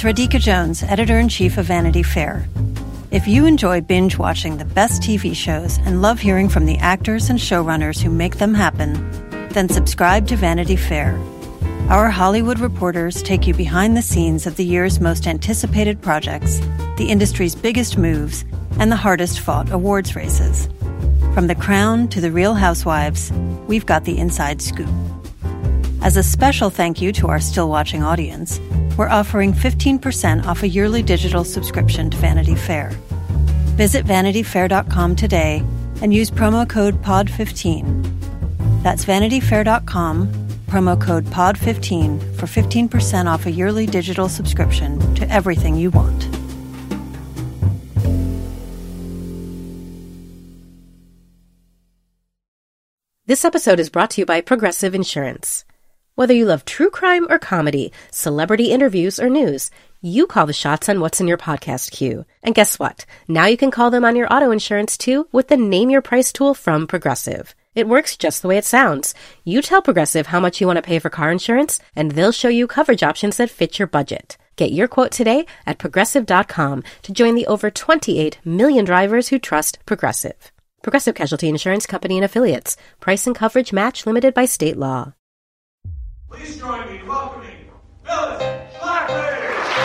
It's Radhika Jones, Editor-in-Chief of Vanity Fair. If you enjoy binge-watching the best TV shows and love hearing from the actors and showrunners who make them happen, then subscribe to Vanity Fair. Our Hollywood reporters take you behind the scenes of the year's most anticipated projects, the industry's biggest moves, and the hardest-fought awards races. From The Crown to The Real Housewives, we've got the inside scoop. As a special thank you to our still-watching audience, we're offering 15% off a yearly digital subscription to Vanity Fair. Visit vanityfair.com today and use promo code POD15. That's vanityfair.com, promo code POD15 for 15% off a yearly digital subscription to everything you want. This episode is brought to you by Progressive Insurance. Whether you love true crime or comedy, celebrity interviews or news, you call the shots on what's in your podcast queue. And guess what? Now you can call them on your auto insurance too with the Name Your Price tool from Progressive. It works just the way it sounds. You tell Progressive how much you want to pay for car insurance, and they'll show you coverage options that fit your budget. Get your quote today at Progressive.com to join the over 28 million drivers who trust Progressive. Progressive Casualty Insurance Company and Affiliates. Price and coverage match limited by state law. Please join me in welcoming Phyllis Schlafly!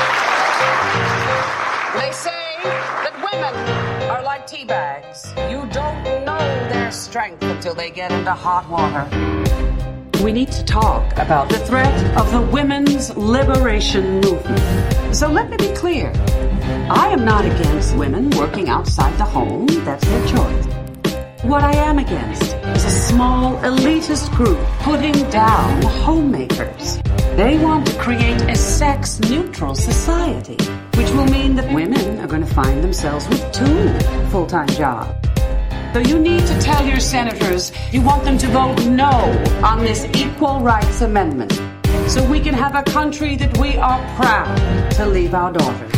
They say that women are like tea bags. You don't know their strength until they get into hot water. We need to talk about the threat of the women's liberation movement. So let me be clear. I am not against women working outside the home. That's their choice. What I am against is a small elitist group putting down homemakers. They want to create a sex-neutral society, which will mean that women are going to find themselves with 2 full-time jobs. So you need to tell your senators you want them to vote no on this Equal Rights Amendment so we can have a country that we are proud to leave our daughters.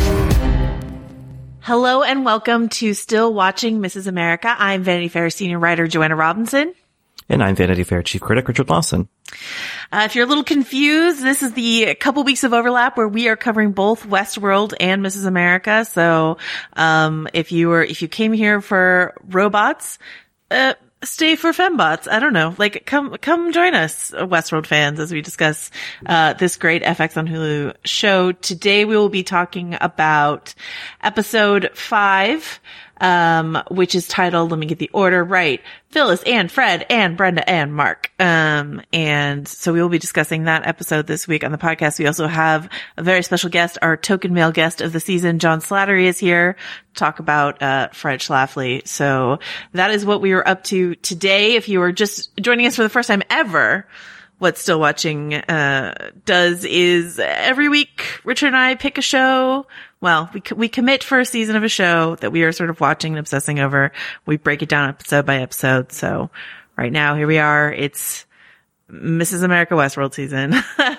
Hello and welcome to Still Watching Mrs. America. I'm Vanity Fair senior writer Joanna Robinson. And I'm Vanity Fair chief critic Richard Lawson. If you're a little confused, this is the couple weeks of overlap where we are covering both Westworld and Mrs. America. So, if you came here for robots, stay for fembots. I don't know. Like, come join us, Westworld fans, as we discuss, this great FX on Hulu show. Today we will be talking about episode 5, which is titled, let me get the order right, Phyllis and Fred and Brenda and Mark. And so we will be discussing that episode this week on the podcast. We also have a very special guest, our token male guest of the season, John Slattery, is here to talk about, Fred Schlafly. So that is what we were up to today. If you are just joining us for the first time ever, what Still Watching, does is every week, Richard and I pick a show. Well, we commit for a season of a show that we are sort of watching and obsessing over. We break it down episode by episode. So right now, here we are. It's Mrs. America Westworld season.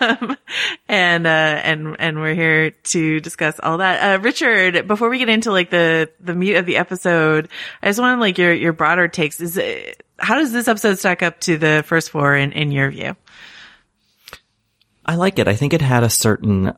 And we're here to discuss all that. Richard, before we get into like the meat of the episode, I just want like your broader takes. How does this episode stack up to the first 4 in your view? I like it. I think it had a certain,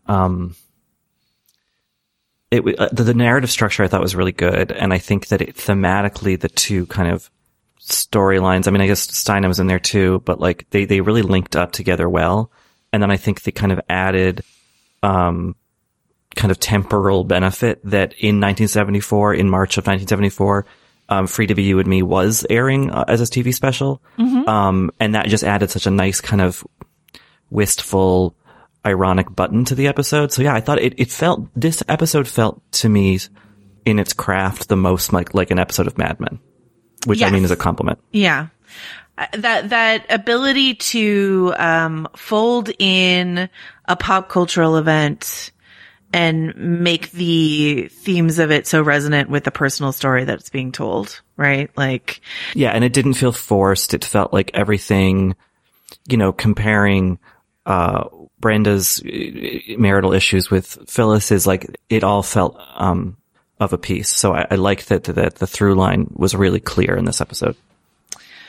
the narrative structure I thought was really good. And I think that thematically, the two kind of storylines, I mean, I guess Steinem was in there too, but like they really linked up together well. And then I think they kind of added, kind of temporal benefit that in March of 1974, Free to Be You and Me was airing as a TV special. Mm-hmm. And that just added such a nice kind of wistful, ironic button to the episode. So yeah, I thought this episode felt to me in its craft the most like an episode of Mad Men, which yes. I mean is a compliment. Yeah. That ability to, fold in a pop cultural event and make the themes of it so resonant with the personal story that's being told, right? Like, yeah, and it didn't feel forced. It felt like everything, comparing, Brenda's marital issues with Phyllis is like, it all felt, of a piece. So I liked that the through line was really clear in this episode.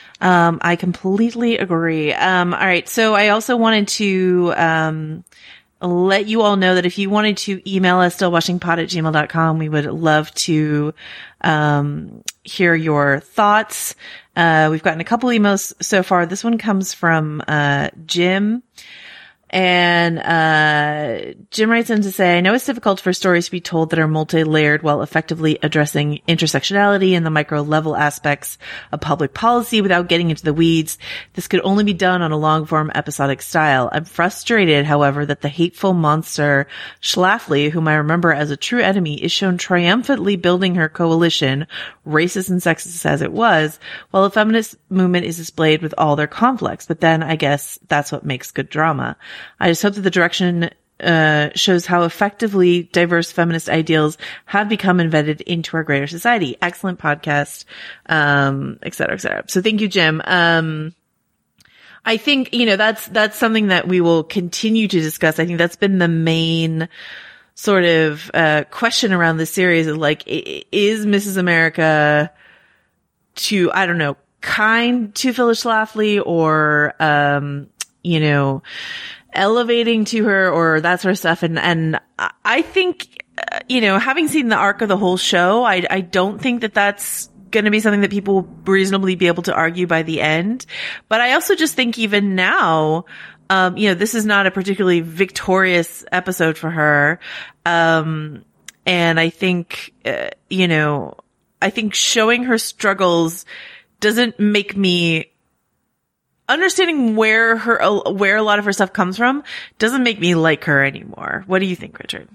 I completely agree. All right. So I also wanted to, let you all know that if you wanted to email us, stillwashingpod@gmail.com, we would love to hear your thoughts. We've gotten a couple emails so far. This one comes from Jim. And Jim writes in to say, I know it's difficult for stories to be told that are multi-layered while effectively addressing intersectionality and the micro-level aspects of public policy without getting into the weeds. This could only be done on a long-form episodic style. I'm frustrated, however, that the hateful monster Schlafly, whom I remember as a true enemy, is shown triumphantly building her coalition, racist and sexist as it was, while the feminist movement is displayed with all their conflicts. But then I guess that's what makes good drama. I just hope that the direction shows how effectively diverse feminist ideals have become embedded into our greater society. Excellent podcast, et cetera, et cetera. So thank you, Jim. I think, that's something that we will continue to discuss. I think that's been the main sort of question around this series of like, is Mrs. America kind to Phyllis Schlafly or, elevating to her or that sort of stuff. And I think, having seen the arc of the whole show, I don't think that that's going to be something that people will reasonably be able to argue by the end. But I also just think even now, this is not a particularly victorious episode for her. And I think, I think showing her struggles doesn't make me understanding where a lot of her stuff comes from doesn't make me like her anymore. What do you think, Richard?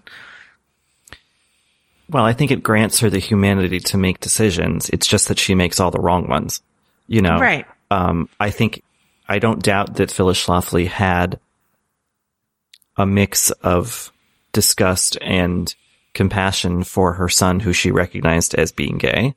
Well, I think it grants her the humanity to make decisions. It's just that she makes all the wrong ones, Right. I don't doubt that Phyllis Schlafly had a mix of disgust and compassion for her son, who she recognized as being gay.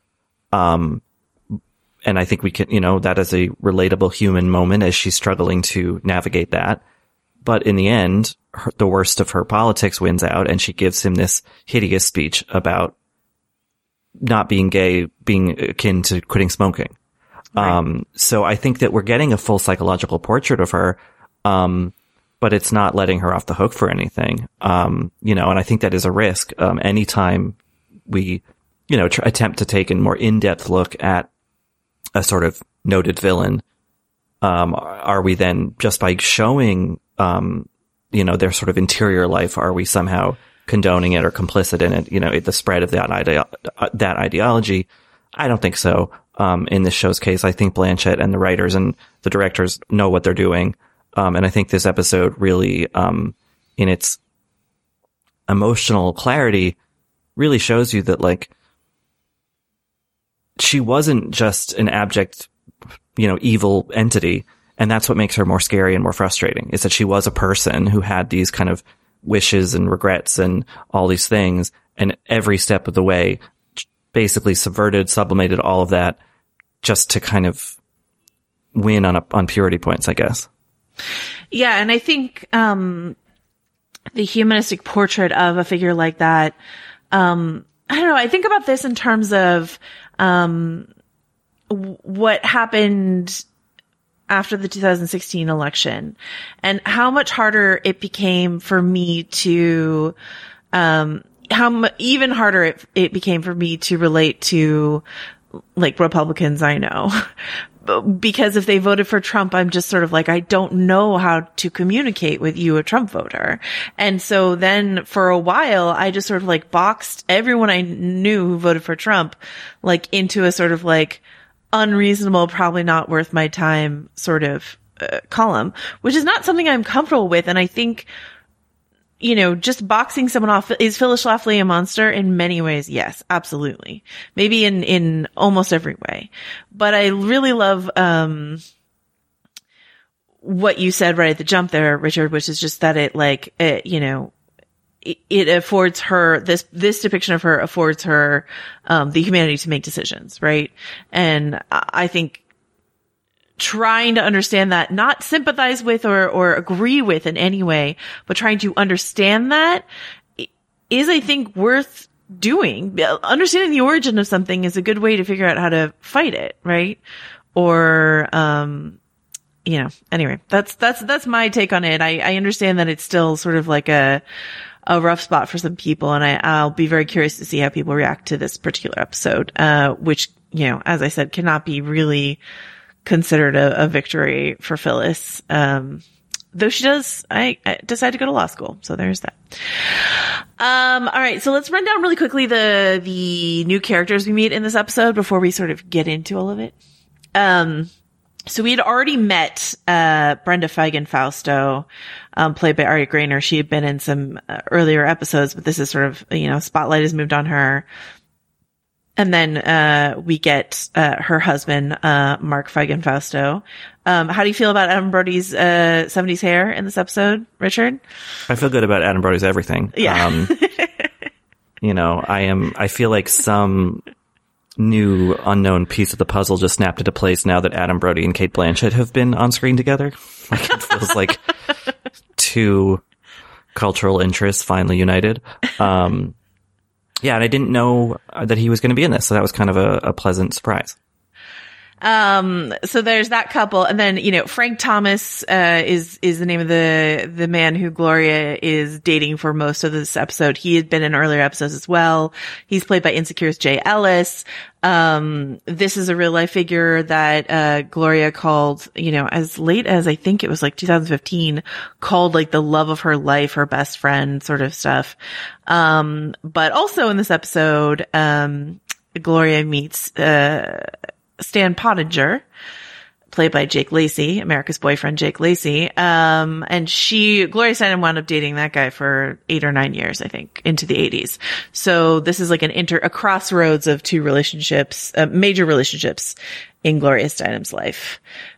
And I think we can, that is a relatable human moment as she's struggling to navigate that. But in the end, the worst of her politics wins out, and she gives him this hideous speech about not being gay being akin to quitting smoking. Right. So I think that we're getting a full psychological portrait of her, but it's not letting her off the hook for anything. And I think that is a risk. Anytime we, attempt to take a more in-depth look at a sort of noted villain, are we then, just by showing, their sort of interior life, are we somehow condoning it or complicit in it, the spread of that ideology? I don't think so. In this show's case, I think Blanchett and the writers and the directors know what they're doing. And I think this episode really, in its emotional clarity, really shows you that, like, she wasn't just an abject, evil entity. And that's what makes her more scary and more frustrating, is that she was a person who had these kind of wishes and regrets and all these things. And every step of the way basically subverted, sublimated all of that just to kind of win on purity points, I guess. Yeah. And I think, the humanistic portrait of a figure like that, I don't know. I think about this in terms of, what happened after the 2016 election and how much harder it became for me to, even harder it became for me to relate to, like, Republicans I know. Because if they voted for Trump, I'm just sort of like, I don't know how to communicate with you, a Trump voter. And so then for a while, I just sort of like boxed everyone I knew who voted for Trump, like, into a sort of like unreasonable, probably not worth my time sort of column, which is not something I'm comfortable with. And I think, just boxing someone off, is Phyllis Schlafly a monster? In many ways, yes, absolutely. Maybe in almost every way. But I really love, what you said right at the jump there, Richard, which is just that it affords her, this depiction of her affords her, the humanity to make decisions, right? And I think trying to understand that, not sympathize with or agree with in any way, but trying to understand that is, I think, worth doing. Understanding the origin of something is a good way to figure out how to fight it, right? Or, anyway, that's my take on it. I understand that it's still sort of like a rough spot for some people, and I'll be very curious to see how people react to this particular episode, which, as I said, cannot be really considered a victory for Phyllis. Though she does, I decide to go to law school. So there's that. All right. So let's run down really quickly the new characters we meet in this episode before we sort of get into all of it. So we had already met, Brenda Feigen Fausto, played by Aria Grainer. She had been in some earlier episodes, but this is sort of, spotlight has moved on her. And then, we get, her husband, Mark Feigen Fausto. How do you feel about Adam Brody's, 70s hair in this episode, Richard? I feel good about Adam Brody's everything. Yeah. I feel like some new unknown piece of the puzzle just snapped into place now that Adam Brody and Cate Blanchett have been on screen together. Like, it feels like two cultural interests finally united. Yeah, and I didn't know that he was going to be in this, so that was kind of a pleasant surprise. So there's that couple, and then, Frank Thomas, is the name of the man who Gloria is dating for most of this episode. He had been in earlier episodes as well. He's played by Insecure's Jay Ellis. This is a real life figure that, Gloria called, as late as I think it was like 2015, called like the love of her life, her best friend sort of stuff. But also in this episode, Gloria meets, Stan Pottinger, played by Jake Lacy, America's boyfriend, Jake Lacy. And Gloria Steinem wound up dating that guy for 8 or 9 years, I think, into the 80s. So this is like a crossroads of two relationships, major relationships in Gloria Steinem's life.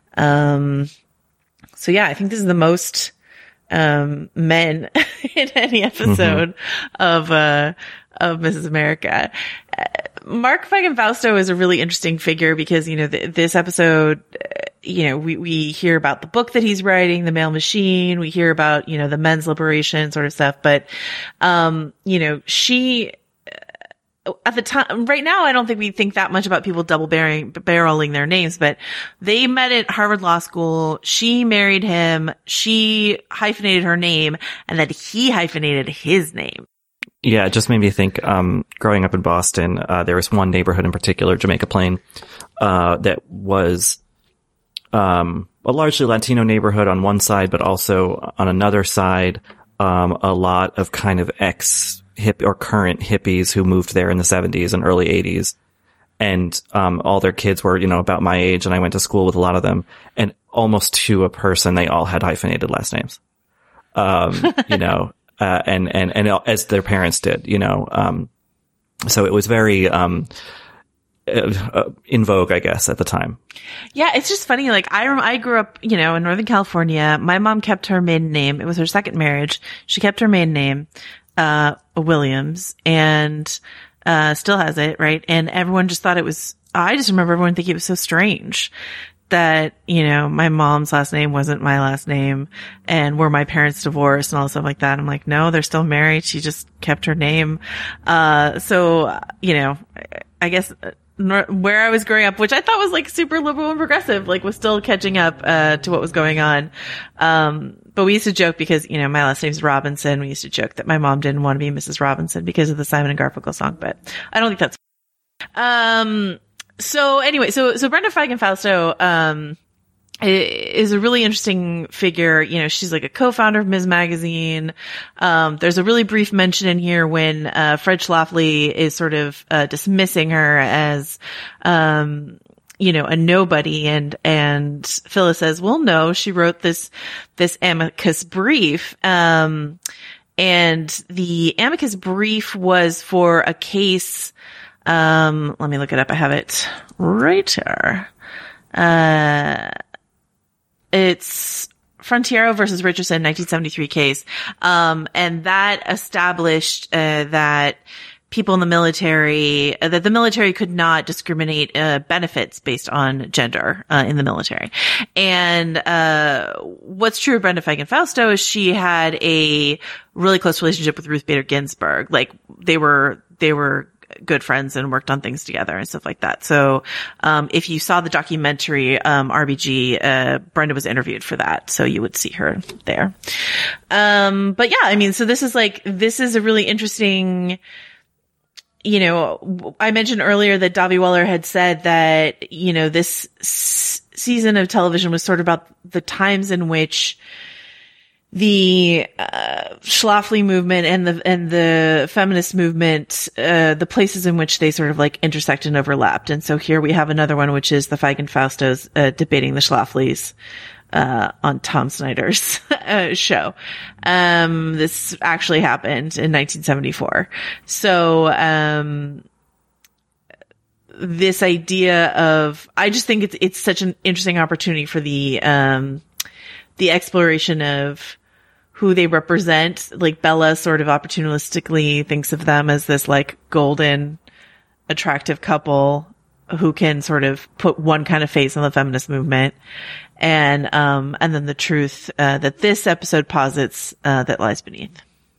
So yeah, I think this is the most, men in any episode of Mrs. America. Mark Feigen Fausto is a really interesting figure because, this episode, we hear about the book that he's writing, The Male Machine. We hear about, the men's liberation sort of stuff. But, she, at the time, right now, I don't think we think that much about people barreling their names, but they met at Harvard Law School. She married him. She hyphenated her name, and then he hyphenated his name. Yeah, it just made me think, growing up in Boston, there was one neighborhood in particular, Jamaica Plain, that was, a largely Latino neighborhood on one side, but also on another side, a lot of kind of ex-hip or current hippies who moved there in the 70s and early 80s. And, all their kids were, about my age, and I went to school with a lot of them. And almost to a person, they all had hyphenated last names. And as their parents did, so it was very, in vogue, I guess, at the time. Yeah. It's just funny. Like I grew up, in Northern California. My mom kept her maiden name. It was her second marriage. She kept her maiden name, Williams, and, still has it. Right. And everyone just thought I just remember everyone thinking it was so strange that, my mom's last name wasn't my last name, and were my parents divorced and all stuff like that. I'm like, no, they're still married. She just kept her name. So, I guess where I was growing up, which I thought was like super liberal and progressive, like was still catching up, to what was going on. But we used to joke because, my last name's Robinson. We used to joke that my mom didn't want to be Mrs. Robinson because of the Simon and Garfunkel song, but I don't think that's, so anyway, so Brenda Feigen Fausto, is a really interesting figure. She's like a co-founder of Ms. Magazine. There's a really brief mention in here when, Fred Schlafly is sort of, dismissing her as, a nobody. And Phyllis says, well, no, she wrote this amicus brief. And the amicus brief was for a case. Let me look it up. I have it right here. It's Frontiero versus Richardson, 1973 case. And that established, that people in the military, that the military could not discriminate, benefits based on gender, in the military. And, what's true of Brenda Feigen Fausto is she had a really close relationship with Ruth Bader Ginsburg. Like they were good friends and worked on things together and stuff like that. So, if you saw the documentary, RBG, Brenda was interviewed for that. So you would see her there. But yeah, I mean, so this is a really interesting, you know, I mentioned earlier that Davi Weller had said that, you know, this season of television was sort of about the times in which the Schlafly movement and the feminist movement, the places in which they sort of like intersect and overlapped. And so here we have another one, which is the Feig and Faustos debating the Schlaflys on Tom Snyder's show. This actually happened in 1974. So this idea of, I just think it's such an interesting opportunity for the exploration of who they represent. Like Bella sort of opportunistically thinks of them as this like golden, attractive couple who can sort of put one kind of face on the feminist movement. And then the truth, that this episode posits, that lies beneath.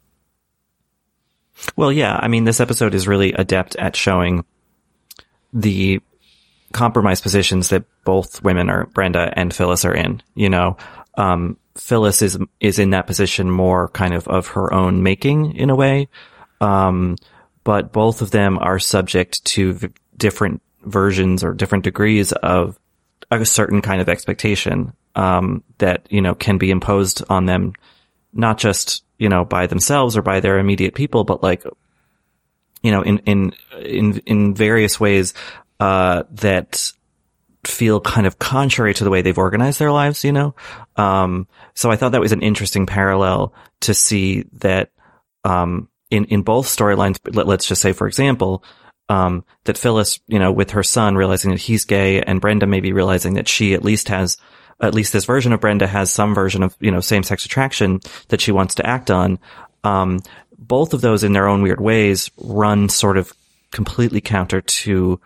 Well, yeah. I mean, this episode is really adept at showing the compromised positions that both women are, Brenda and Phyllis, are in, you know. Phyllis is in that position more kind of her own making in a way. But both of them are subject to different versions or different degrees of a certain kind of expectation, that, you know, can be imposed on them, not just, you know, by themselves or by their immediate people, but like, you know, in various ways, that feel kind of contrary to the way they've organized their lives, you know? So I thought that was an interesting parallel to see that, in both storylines. Let's just say, for example, that Phyllis, you know, with her son realizing that he's gay, and Brenda maybe realizing that she at least this version of Brenda has some version of, you know, same-sex attraction that she wants to act on. Both of those in their own weird ways run sort of completely counter to,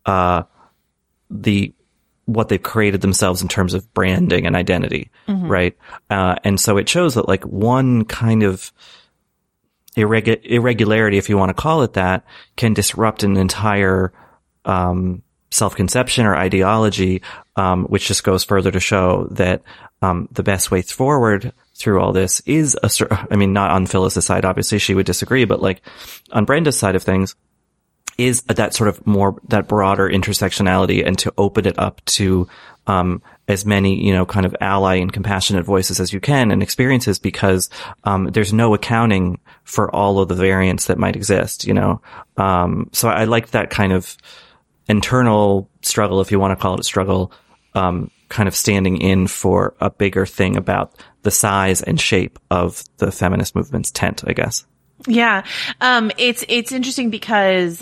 what they've created themselves in terms of branding and identity. Mm-hmm. Right. And so it shows that like one kind of irregularity, if you want to call it that, can disrupt an entire, self-conception or ideology, which just goes further to show that, the best way forward through all this is I mean, not on Phyllis's side, obviously she would disagree, but like on Brenda's side of things, is that sort of more, that broader intersectionality, and to open it up to, as many, you know, kind of ally and compassionate voices as you can and experiences, because, there's no accounting for all of the variants that might exist, you know? So I like that kind of internal struggle, if you want to call it a struggle, kind of standing in for a bigger thing about the size and shape of the feminist movement's tent, I guess. Yeah. It's interesting because,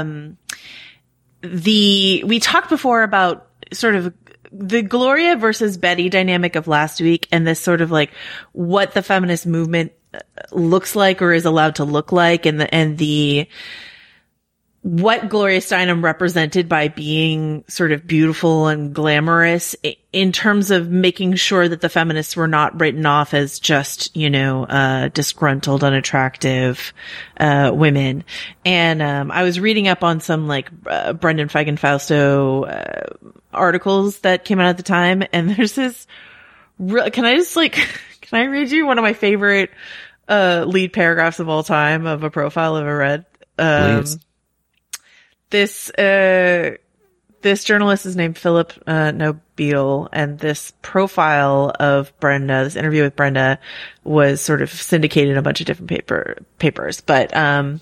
we talked before about sort of the Gloria versus Betty dynamic of last week, and this sort of like what the feminist movement looks like or is allowed to look like, and the what Gloria Steinem represented by being sort of beautiful and glamorous in terms of making sure that the feminists were not written off as just, you know, disgruntled, unattractive, women. And, I was reading up on some like, Brendan Feig and Fausto, articles that came out at the time. And there's this can I read you one of my favorite, lead paragraphs of all time of a profile I've ever read? Please. This journalist is named Philip Nobile, and this profile of Brenda, this interview with Brenda, was sort of syndicated in a bunch of different papers. But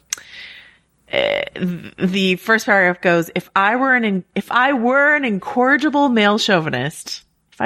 the first paragraph goes, if I were an incorrigible male chauvinist,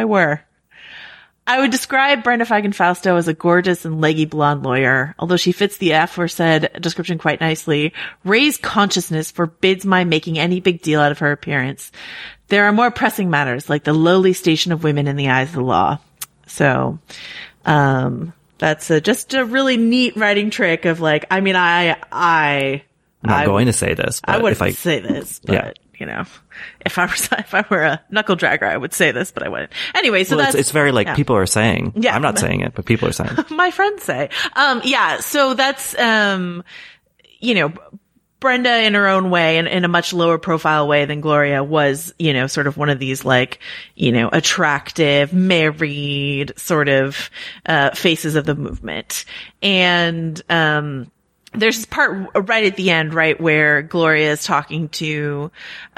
I would describe Brenda Feig and Fausto as a gorgeous and leggy blonde lawyer. Although she fits the aforesaid description quite nicely, Ray's consciousness forbids my making any big deal out of her appearance. There are more pressing matters, like the lowly station of women in the eyes of the law. So, that's just a really neat writing trick of like, I mean, I'm not going to say this, but I wouldn't say this, but yeah. You know, if I were a knuckle dragger, I would say this, but I wouldn't. Anyway, so it's very like, yeah. People are saying. Yeah. I'm not saying it, but people are saying. My friends say. Yeah. So that's, you know, Brenda, in her own way, and in a much lower profile way than Gloria, was, you know, sort of one of these, like, you know, attractive, married sort of, faces of the movement. And, there's this part right at the end, right, where Gloria is talking to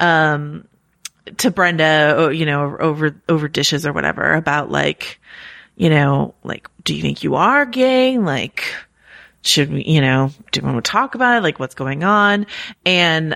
Brenda, you know, over dishes or whatever, about, like, you know, like, do you think you are gay? Like, should we, you know, do we want to talk about it? Like, what's going on? And,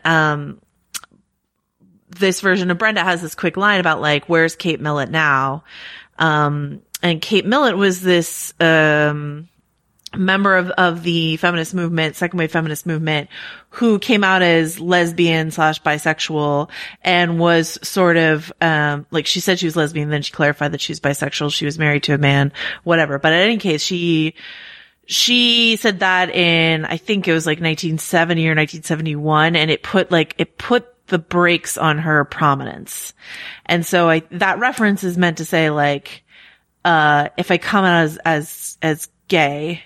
this version of Brenda has this quick line about, like, where's Kate Millett now? And Kate Millett was this, member of the feminist movement, second wave feminist movement, who came out as lesbian / bisexual, and was sort of, like, she said she was lesbian, then she clarified that she was bisexual, she was married to a man, whatever. But in any case, she said that in, I think it was like 1970 or 1971, and it put the brakes on her prominence. And so that reference is meant to say, like, if I come out as gay,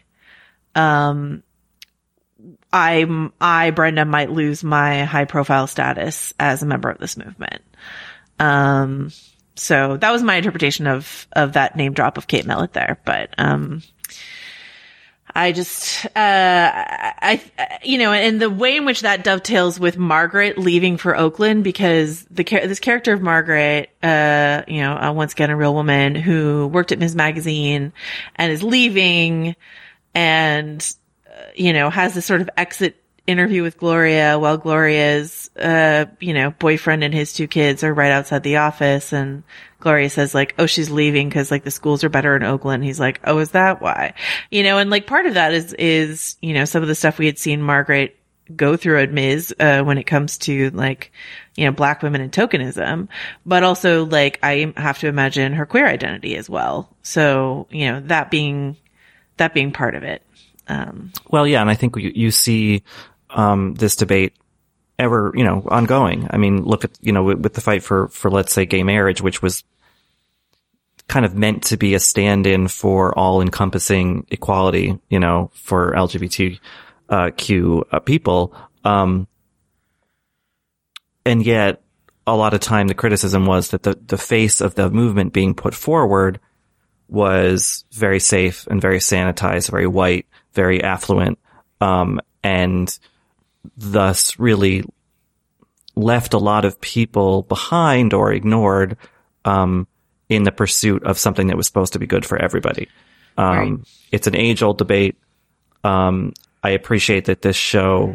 Brenda, might lose my high profile status as a member of this movement. So that was my interpretation of that name drop of Kate Millett there. But, I just, you know, and the way in which that dovetails with Margaret leaving for Oakland, because this character of Margaret, you know, once again, a real woman who worked at Ms. Magazine and is leaving, and, you know, has this sort of exit interview with Gloria while Gloria's, you know, boyfriend and his 2 kids are right outside the office, and Gloria says, like, oh, she's leaving because, like, the schools are better in Oakland. He's like, oh, is that why? You know, and, like, part of that is, you know, some of the stuff we had seen Margaret go through at Ms. When it comes to, like, you know, Black women and tokenism, but also, like, I have to imagine her queer identity as well. So, you know, that being part of it. Well, yeah. And I think you see, this debate ever, you know, ongoing. I mean, look at, you know, with the fight for, let's say, gay marriage, which was kind of meant to be a stand-in for all-encompassing equality, you know, for LGBTQ people. And yet, a lot of time, the criticism was that the face of the movement being put forward was very safe and very sanitized, very white, very affluent, and thus really left a lot of people behind or ignored, in the pursuit of something that was supposed to be good for everybody. Right. It's an age-old debate. I appreciate that this show,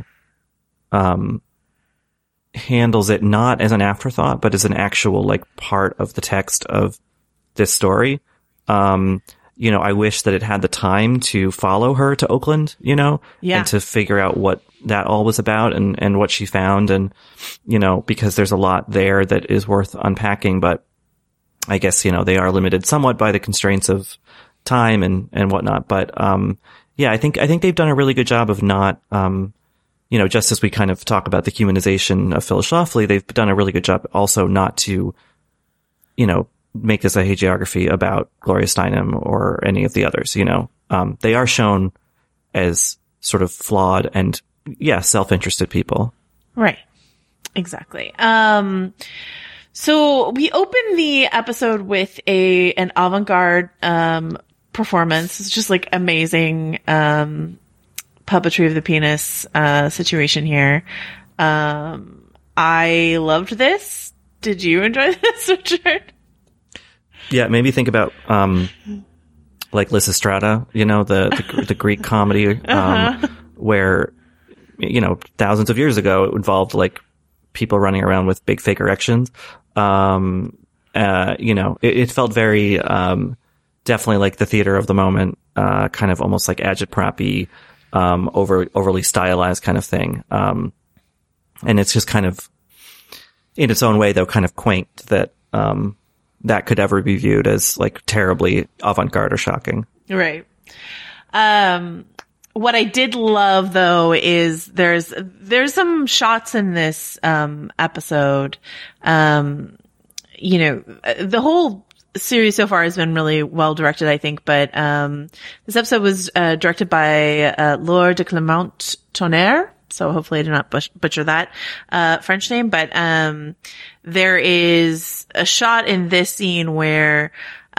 handles it not as an afterthought, but as an actual, like, part of the text of this story. You know, I wish that it had the time to follow her to Oakland, you know, yeah, and to figure out what that all was about and what she found. And, you know, because there's a lot there that is worth unpacking, but I guess, you know, they are limited somewhat by the constraints of time and whatnot. But, yeah, I think they've done a really good job of not, you know, just as we kind of talk about the humanization of Phyllis Schlafly, they've done a really good job also not to, you know, make this a hagiography about Gloria Steinem or any of the others, you know. They are shown as sort of flawed and, yeah, self-interested people. Right. Exactly. So we open the episode with an avant-garde, performance. It's just, like, amazing, puppetry of the penis, situation here. I loved this. Did you enjoy this, Richard? Yeah, maybe think about, like Lysistrata, you know, the Greek comedy, where, you know, thousands of years ago, it involved, like, people running around with big fake erections. You know, it felt very, definitely like the theater of the moment, kind of almost like agitprop-y, overly stylized kind of thing. And it's just kind of, in its own way, though, kind of quaint that, that could ever be viewed as, like, terribly avant-garde or shocking. Right. What I did love, though, is there's some shots in this, episode. You know, the whole series so far has been really well directed, I think, but, this episode was, directed by, Laure de Clement Tonnerre. So hopefully I did not butcher that, French name. But, there is a shot in this scene where,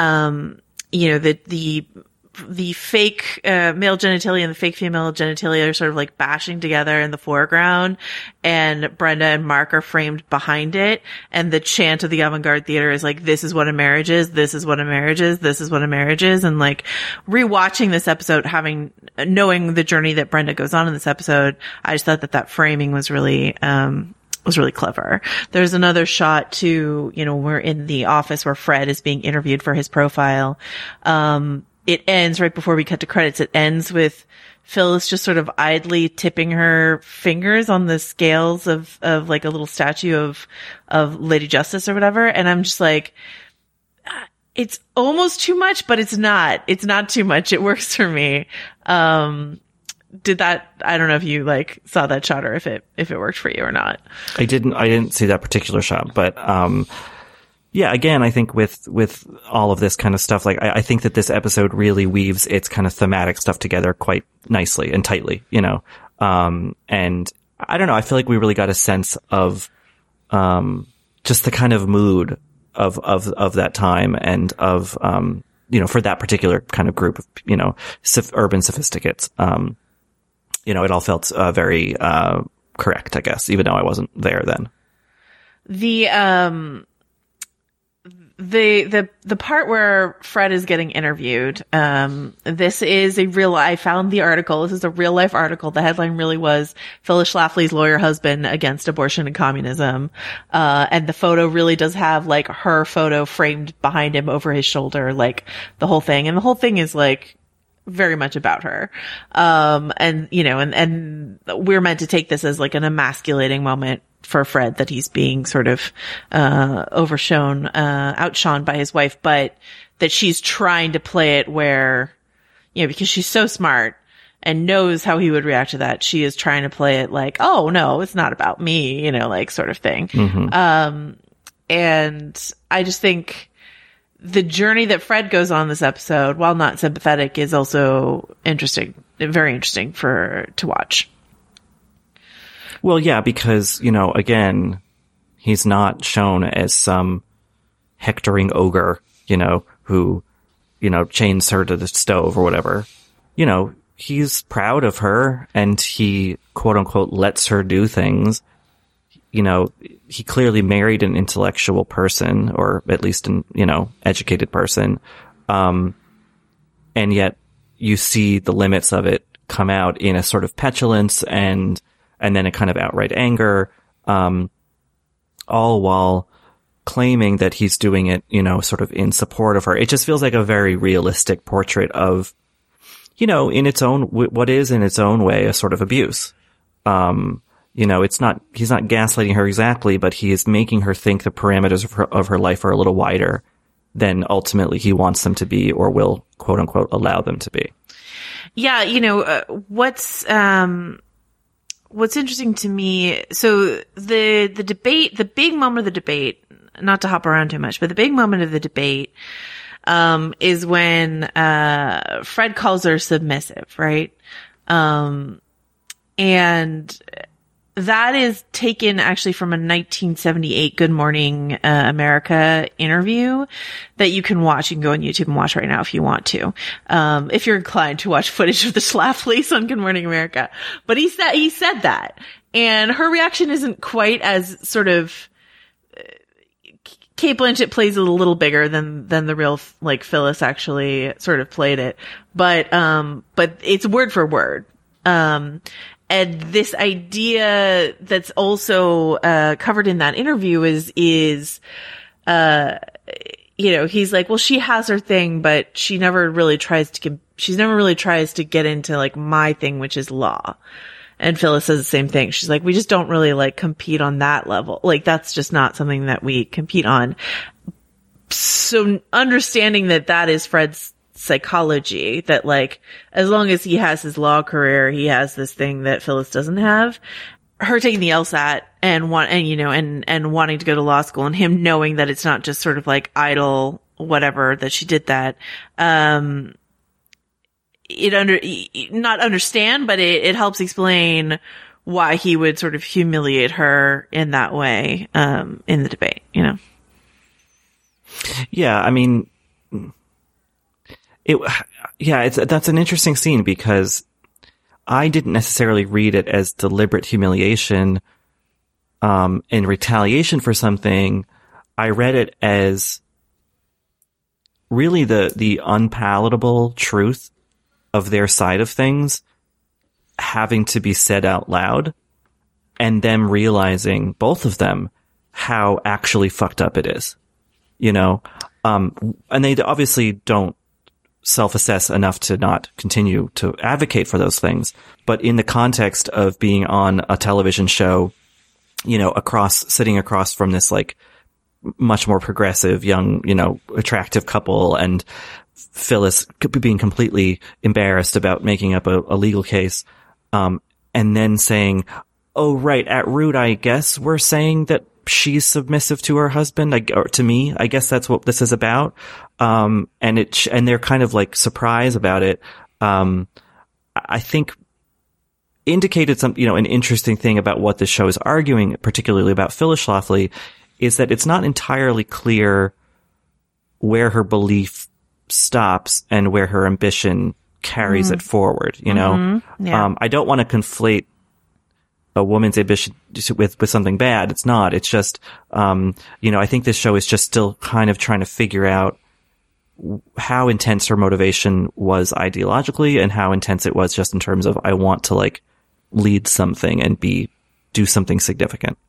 the fake male genitalia and the fake female genitalia are sort of like bashing together in the foreground, and Brenda and Mark are framed behind it, and the chant of the avant-garde theater is like, this is what a marriage is, this is what a marriage is, this is what a marriage is. And like rewatching this episode, knowing the journey that Brenda goes on in this episode, I just thought that framing was really clever. There's another shot too, we're in the office where Fred is being interviewed for his profile. It ends right before we cut to credits. It ends with Phyllis just sort of idly tipping her fingers on the scales of like a little statue of Lady Justice or whatever. And I'm just like, it's almost too much, but it's not. It's not too much. It works for me. I don't know if you like saw that shot or if it worked for you or not. I didn't see that particular shot, but, yeah, again, I think with all of this kind of stuff, like I think that this episode really weaves its kind of thematic stuff together quite nicely and tightly, and I don't know, I feel like we really got a sense of, just the kind of mood of that time and of, for that particular kind of group of, urban sophisticates. It all felt, very, correct, I guess, even though I wasn't there then. The part where Fred is getting interviewed, this is I found the article. This is a real life article. The headline really was Phyllis Schlafly's lawyer husband against abortion and communism. And the photo really does have like her photo framed behind him over his shoulder, like the whole thing. And the whole thing is like very much about her. And we're meant to take this as like an emasculating moment for Fred, that he's being sort of, outshone by his wife, but that she's trying to play it where, because she's so smart and knows how he would react to that. She is trying to play it like, oh no, it's not about me, like sort of thing. Mm-hmm. And I just think the journey that Fred goes on this episode, while not sympathetic, is also interesting, very interesting to watch. Well, yeah, because, again, he's not shown as some hectoring ogre, who, chains her to the stove or whatever. He's proud of her and he, quote unquote, lets her do things. He clearly married an intellectual person, or at least an, educated person. And yet you see the limits of it come out in a sort of petulance and then a kind of outright anger, all while claiming that he's doing it, sort of in support of her. It just feels like a very realistic portrait of, in its own, what is in its own way a sort of abuse. He's not gaslighting her exactly, but he is making her think the parameters of her life are a little wider than ultimately he wants them to be, or will, quote unquote, allow them to be. Yeah. What's interesting to me, so the debate, the big moment of the debate, not to hop around too much, but the big moment of the debate, is when, Fred calls her submissive, right? And that is taken actually from a 1978 Good Morning America interview that you can watch. You can go on YouTube and watch right now if you want to. If you're inclined to watch footage of the Schlaflys on Good Morning America. But he said that. And her reaction isn't quite as sort of, Cate Blanchett plays it a little bigger than the real, like, Phyllis actually sort of played it. But it's word for word. And this idea that's also, covered in that interview is, he's like, well, she has her thing, but she never really tries to get into like my thing, which is law. And Phyllis says the same thing. She's like, we just don't really like compete on that level. Like, that's just not something that we compete on. So understanding that is Fred's psychology, that like, as long as he has his law career, he has this thing that Phyllis doesn't have. Her taking the LSAT and wanting to go to law school, and him knowing that it's not just sort of like idle whatever that she did that. Not understand, but it helps explain why he would sort of humiliate her in that way, in the debate, you know? Yeah. I mean, that's an interesting scene because I didn't necessarily read it as deliberate humiliation, in retaliation for something. I read it as really the unpalatable truth of their side of things having to be said out loud, and them realizing, both of them, how actually fucked up it is, you know? And they obviously don't self-assess enough to not continue to advocate for those things. But in the context of being on a television show, you know, sitting across from this like much more progressive, young, you know, attractive couple, and Phyllis being completely embarrassed about making up a legal case, and then saying, oh, right, at root, I guess we're saying that she's submissive to her husband, or to me. I guess that's what this is about. And they're kind of like surprised about it. I think indicated some, you know, an interesting thing about what the show is arguing, particularly about Phyllis Schlafly, is that it's not entirely clear where her belief stops and where her ambition carries it forward, you know? Mm-hmm. Yeah. I don't want to conflate a woman's ambition with something bad. It's not. It's just, you know, I think this show is just still kind of trying to figure out how intense her motivation was ideologically and how intense it was just in terms of, I want to like lead something and do something significant.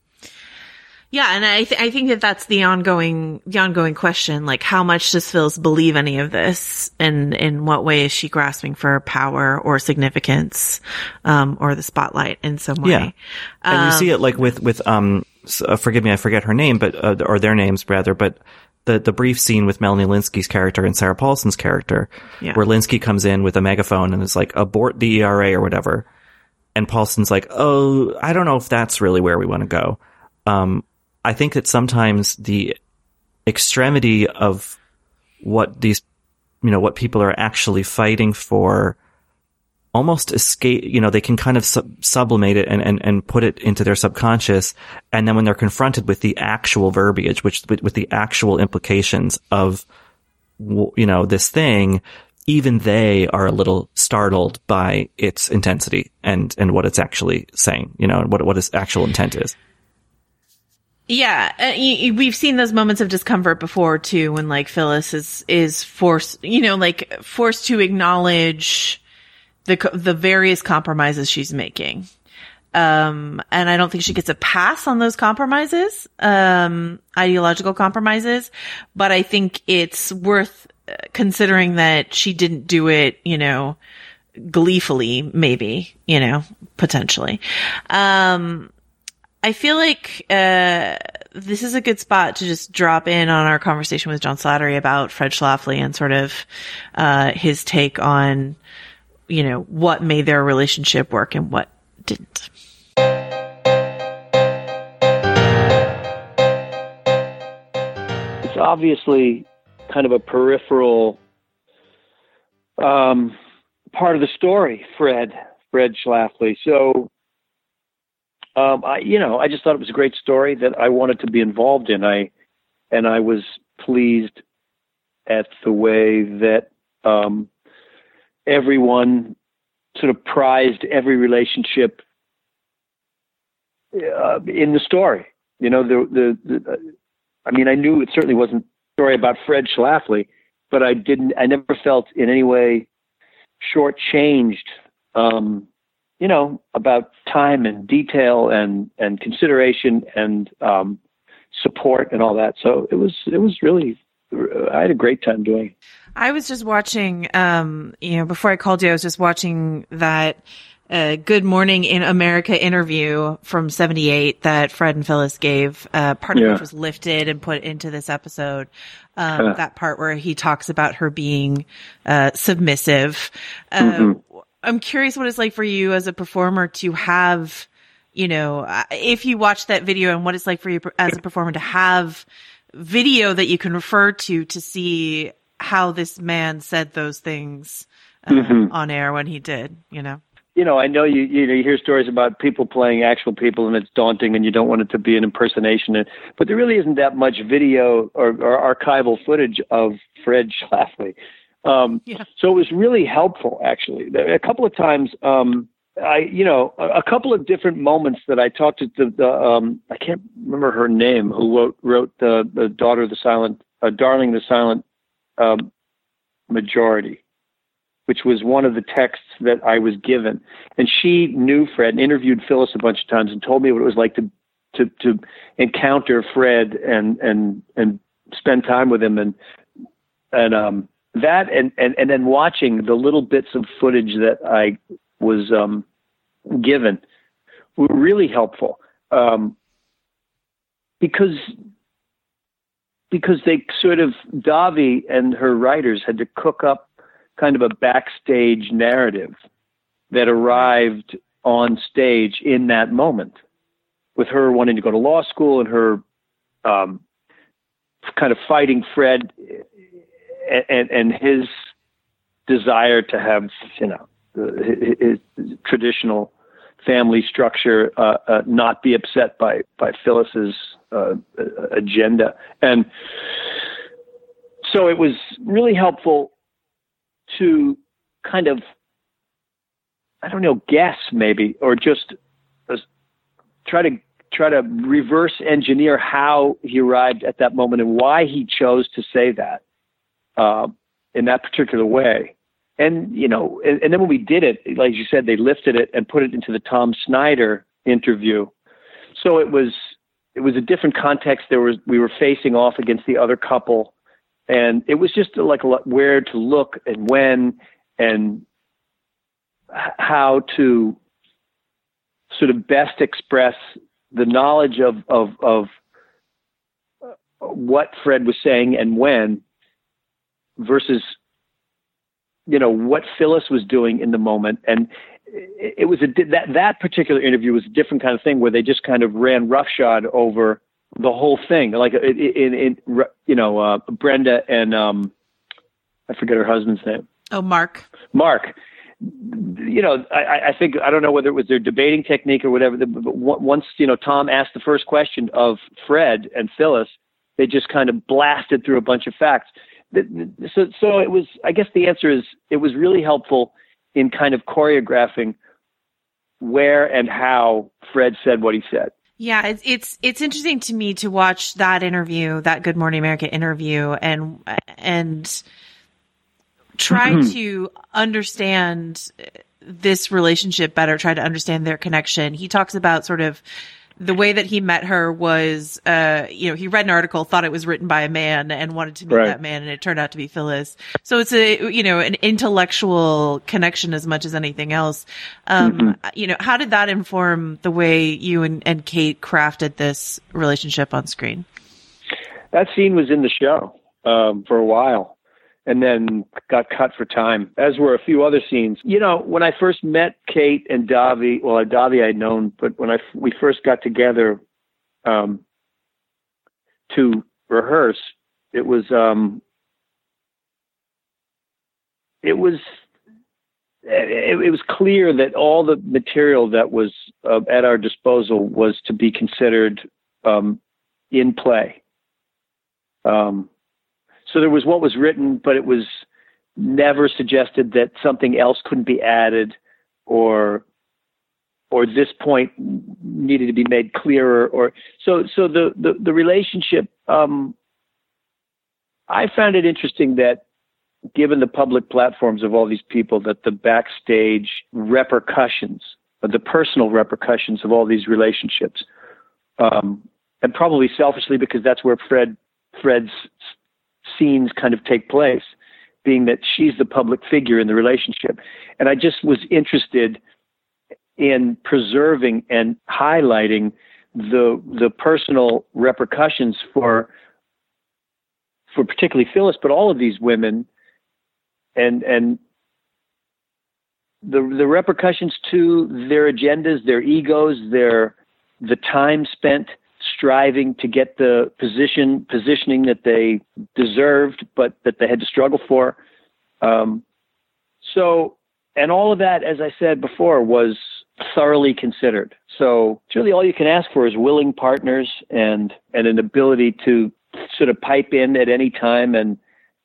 Yeah, and I think that that's the ongoing question. Like, how much does Phyllis believe any of this, and in what way is she grasping for power or significance, or the spotlight in some way? Yeah, and you see it like with forgive me, I forget her name, but or their names rather, but the brief scene with Melanie Linsky's character and Sarah Paulson's character, where Linsky comes in with a megaphone and is like, abort the ERA or whatever, and Paulson's like, oh, I don't know if that's really where we want to go. I think that sometimes the extremity of what these, you know, what people are actually fighting for almost escape, you know, they can kind of sublimate it and put it into their subconscious. And then when they're confronted with the actual verbiage, with the actual implications of, you know, this thing, even they are a little startled by its intensity and what it's actually saying, you know, and what its actual intent is. Yeah, we've seen those moments of discomfort before too, when like Phyllis is forced, you know, like forced to acknowledge the various compromises she's making. And I don't think she gets a pass on those compromises, ideological compromises, but I think it's worth considering that she didn't do it, you know, gleefully, maybe, you know, potentially. I feel like this is a good spot to just drop in on our conversation with John Slattery about Fred Schlafly and sort of his take on, you know, what made their relationship work and what didn't. It's obviously kind of a peripheral part of the story, Fred Schlafly. So, I just thought it was a great story that I wanted to be involved in. I was pleased at the way that everyone sort of prized every relationship in the story. You know, I mean, I knew it certainly wasn't a story about Fred Schlafly, but I never felt in any way shortchanged. You know, about time and detail and consideration and support and all that. So it was really, I had a great time doing it. I was just watching, you know, before I called you, I was just watching that Good Morning in America interview from 1978 that Fred and Phyllis gave, part of which was lifted and put into this episode. That part where he talks about her being submissive. I'm curious what it's like for you as a performer to have, you know, if you watch that video, and what it's like for you as a performer to have video that you can refer to see how this man said those things on air when he did, you know? I know you hear stories about people playing actual people, and it's daunting, and you don't want it to be an impersonation. But there really isn't that much video or archival footage of Fred Schlafly. So it was really helpful, actually. A couple of times, a couple of different moments that I talked to the I can't remember her name, who wrote the Daughter of the Silent, Darling the Silent Majority, which was one of the texts that I was given. And she knew Fred and interviewed Phyllis a bunch of times and told me what it was like to encounter Fred and spend time with him and that and then watching the little bits of footage that I was given were really helpful because they sort of, Davi and her writers had to cook up kind of a backstage narrative that arrived on stage in that moment, with her wanting to go to law school and her kind of fighting Fred and his desire to have, his traditional family structure not be upset by Phyllis's agenda. And so it was really helpful to kind of, guess maybe, or just try to reverse engineer how he arrived at that moment and why he chose to say that in that particular way. And, and then when we did it, like you said, they lifted it and put it into the Tom Snyder interview. So it was a different context. We were facing off against the other couple. And it was just like where to look and when and how to sort of best express the knowledge of what Fred was saying and when versus, what Phyllis was doing in the moment. And it was that particular interview was a different kind of thing where they just kind of ran roughshod over the whole thing, like Brenda and I forget her husband's name. Oh, Mark. I think, I don't know whether it was their debating technique or whatever, but once Tom asked the first question of Fred and Phyllis, they just kind of blasted through a bunch of facts. So it was, I guess the answer is, it was really helpful in kind of choreographing where and how Fred said what he said. Yeah, it's interesting to me to watch that interview, that Good Morning America interview, and try to understand this relationship better, try to understand their connection. He talks about sort of the way that he met her was, he read an article, thought it was written by a man and wanted to meet that man, and it turned out to be Phyllis. So it's an intellectual connection as much as anything else. How did that inform the way you and Kate crafted this relationship on screen? That scene was in the show, for a while, and then got cut for time, as were a few other scenes. When I first met Kate and Davi, well, Davi I'd known, but when we first got together to rehearse, it was clear that all the material that was at our disposal was to be considered in play. So there was what was written, but it was never suggested that something else couldn't be added or this point needed to be made clearer. So the relationship, I found it interesting that given the public platforms of all these people, that the backstage repercussions, the personal repercussions of all these relationships, and probably selfishly because that's where Fred's scenes kind of take place, being that she's the public figure in the relationship. And I just was interested in preserving and highlighting the personal repercussions for particularly Phyllis, but all of these women, and the repercussions to their agendas, their egos, the time spent striving to get the positioning that they deserved, but that they had to struggle for. So And all of that, as I said before, was thoroughly considered. So it's really all you can ask for is willing partners and an ability to sort of pipe in at any time and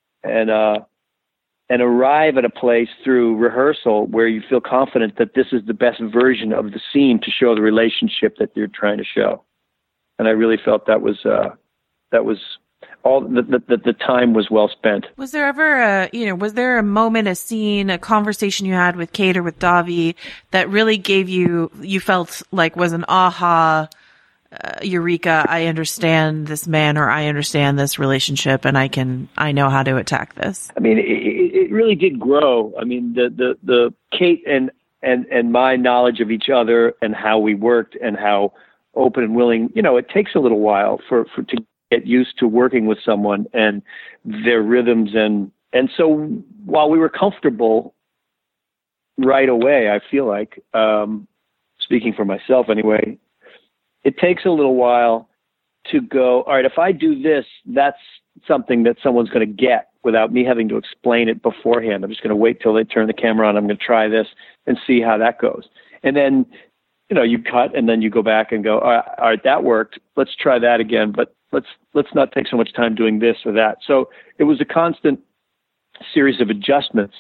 arrive at a place through rehearsal where you feel confident that this is the best version of the scene to show the relationship that you're trying to show. And I really felt that was all the time was well spent. Was there ever was there a moment, a scene, a conversation you had with Kate or with Dahvi that really gave you felt like was an aha, eureka, I understand this man, or I understand this relationship, and I know how to attack this? I mean, it really did grow. I mean, the Kate and my knowledge of each other and how we worked and how open and willing, it takes a little while to get used to working with someone and their rhythms. And so while we were comfortable right away, I feel like, speaking for myself anyway, it takes a little while to go, all right, if I do this, that's something that someone's going to get without me having to explain it beforehand. I'm just going to wait till they turn the camera on. I'm going to try this and see how that goes. And then, you cut and then you go back and go, all right, that worked. Let's try that again. But let's not take so much time doing this or that. So it was a constant series of adjustments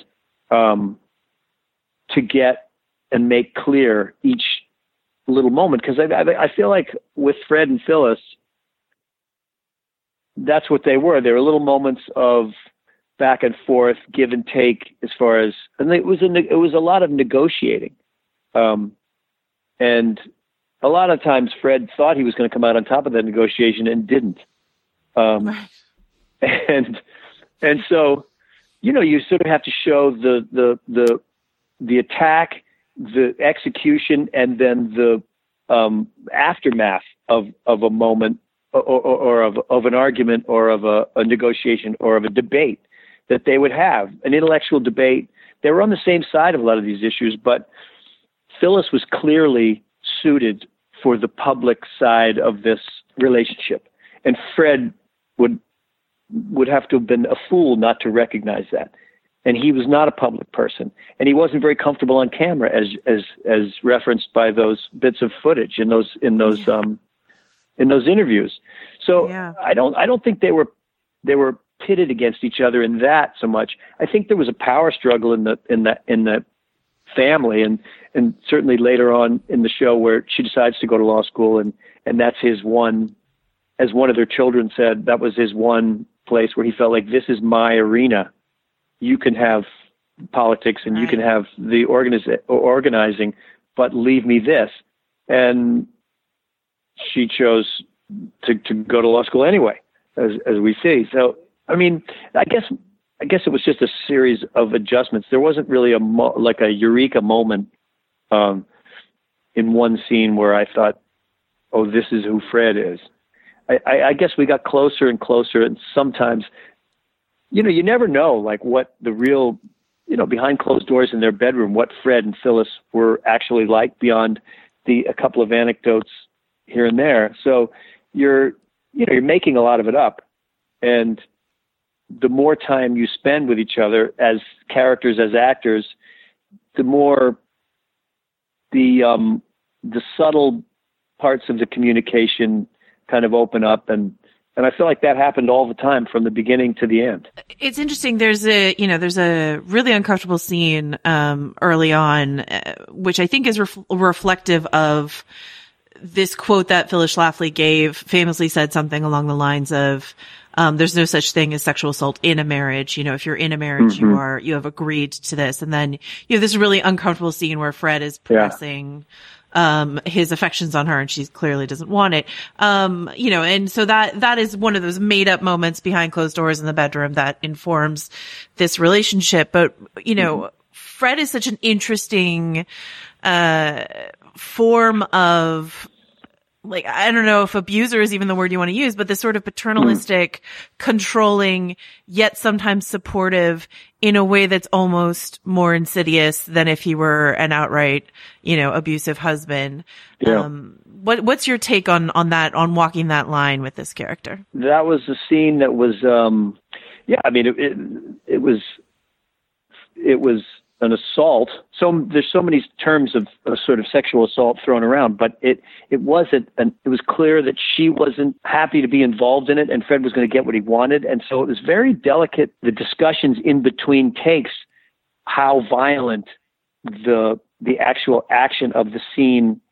to get and make clear each little moment. Because I feel like with Fred and Phyllis, that's what they were. They were little moments of back and forth, give and take, as far as, and it was a lot of negotiating. And a lot of times Fred thought he was going to come out on top of that negotiation and didn't. Right. And so, you sort of have to show the attack, the execution, and then the aftermath of a moment or of an argument or of a negotiation or of a debate that they would have, an intellectual debate. They were on the same side of a lot of these issues, but Phyllis was clearly suited for the public side of this relationship. And Fred would have to have been a fool not to recognize that. And he was not a public person. And he wasn't very comfortable on camera, as referenced by those bits of footage in those interviews. So yeah. I don't think they were pitted against each other in that so much. I think there was a power struggle in the family, and certainly later on in the show where she decides to go to law school, and that's his one, as one of their children said, that was his one place where he felt like, this is my arena. You can have politics and right. You can have the organizing, but leave me this. And she chose to go to law school anyway, as we see. So, I mean, I guess it was just a series of adjustments. There wasn't really a eureka moment in one scene where I thought, oh, this is who Fred is. I guess we got closer and closer, and sometimes, you never know, like, what the real, behind closed doors in their bedroom, what Fred and Phyllis were actually like beyond a couple of anecdotes here and there. So you're making a lot of it up, and the more time you spend with each other as characters, as actors, the more the subtle parts of the communication kind of open up, and I feel like that happened all the time from the beginning to the end. It's interesting. There's a really uncomfortable scene early on, which I think is reflective of this quote that Phyllis Schlafly famously said something along the lines of, there's no such thing as sexual assault in a marriage. If you're in a marriage, mm-hmm. you have agreed to this. And then you have this really uncomfortable scene where Fred is pressing, his affections on her, and she clearly doesn't want it. And so that is one of those made up moments behind closed doors in the bedroom that informs this relationship. But, mm-hmm. Fred is such an interesting, form of, like, I don't know if abuser is even the word you want to use, but this sort of paternalistic, controlling, yet sometimes supportive in a way that's almost more insidious than if he were an outright, abusive husband. Yeah. What's your take on that, on walking that line with this character? That was a scene that was, it was an assault. So there's so many terms of sort of sexual assault thrown around, but it wasn't. And it was clear that she wasn't happy to be involved in it, and Fred was going to get what he wanted. And so it was very delicate. The discussions in between takes, how violent the actual action of the scene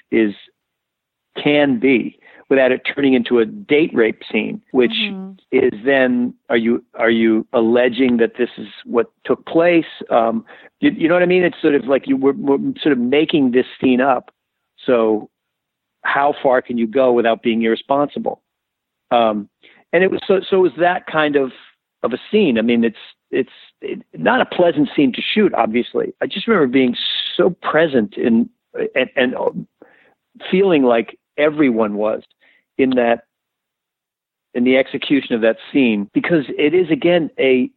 can be, without it turning into a date rape scene, which is then, are you alleging that this is what took place? You know what I mean? It's sort of like we're sort of making this scene up. So how far can you go without being irresponsible? And it was so it was that kind of a scene. I mean, it's not a pleasant scene to shoot, obviously. I just remember being so present and feeling like everyone was in the execution of that scene, because it is, again, a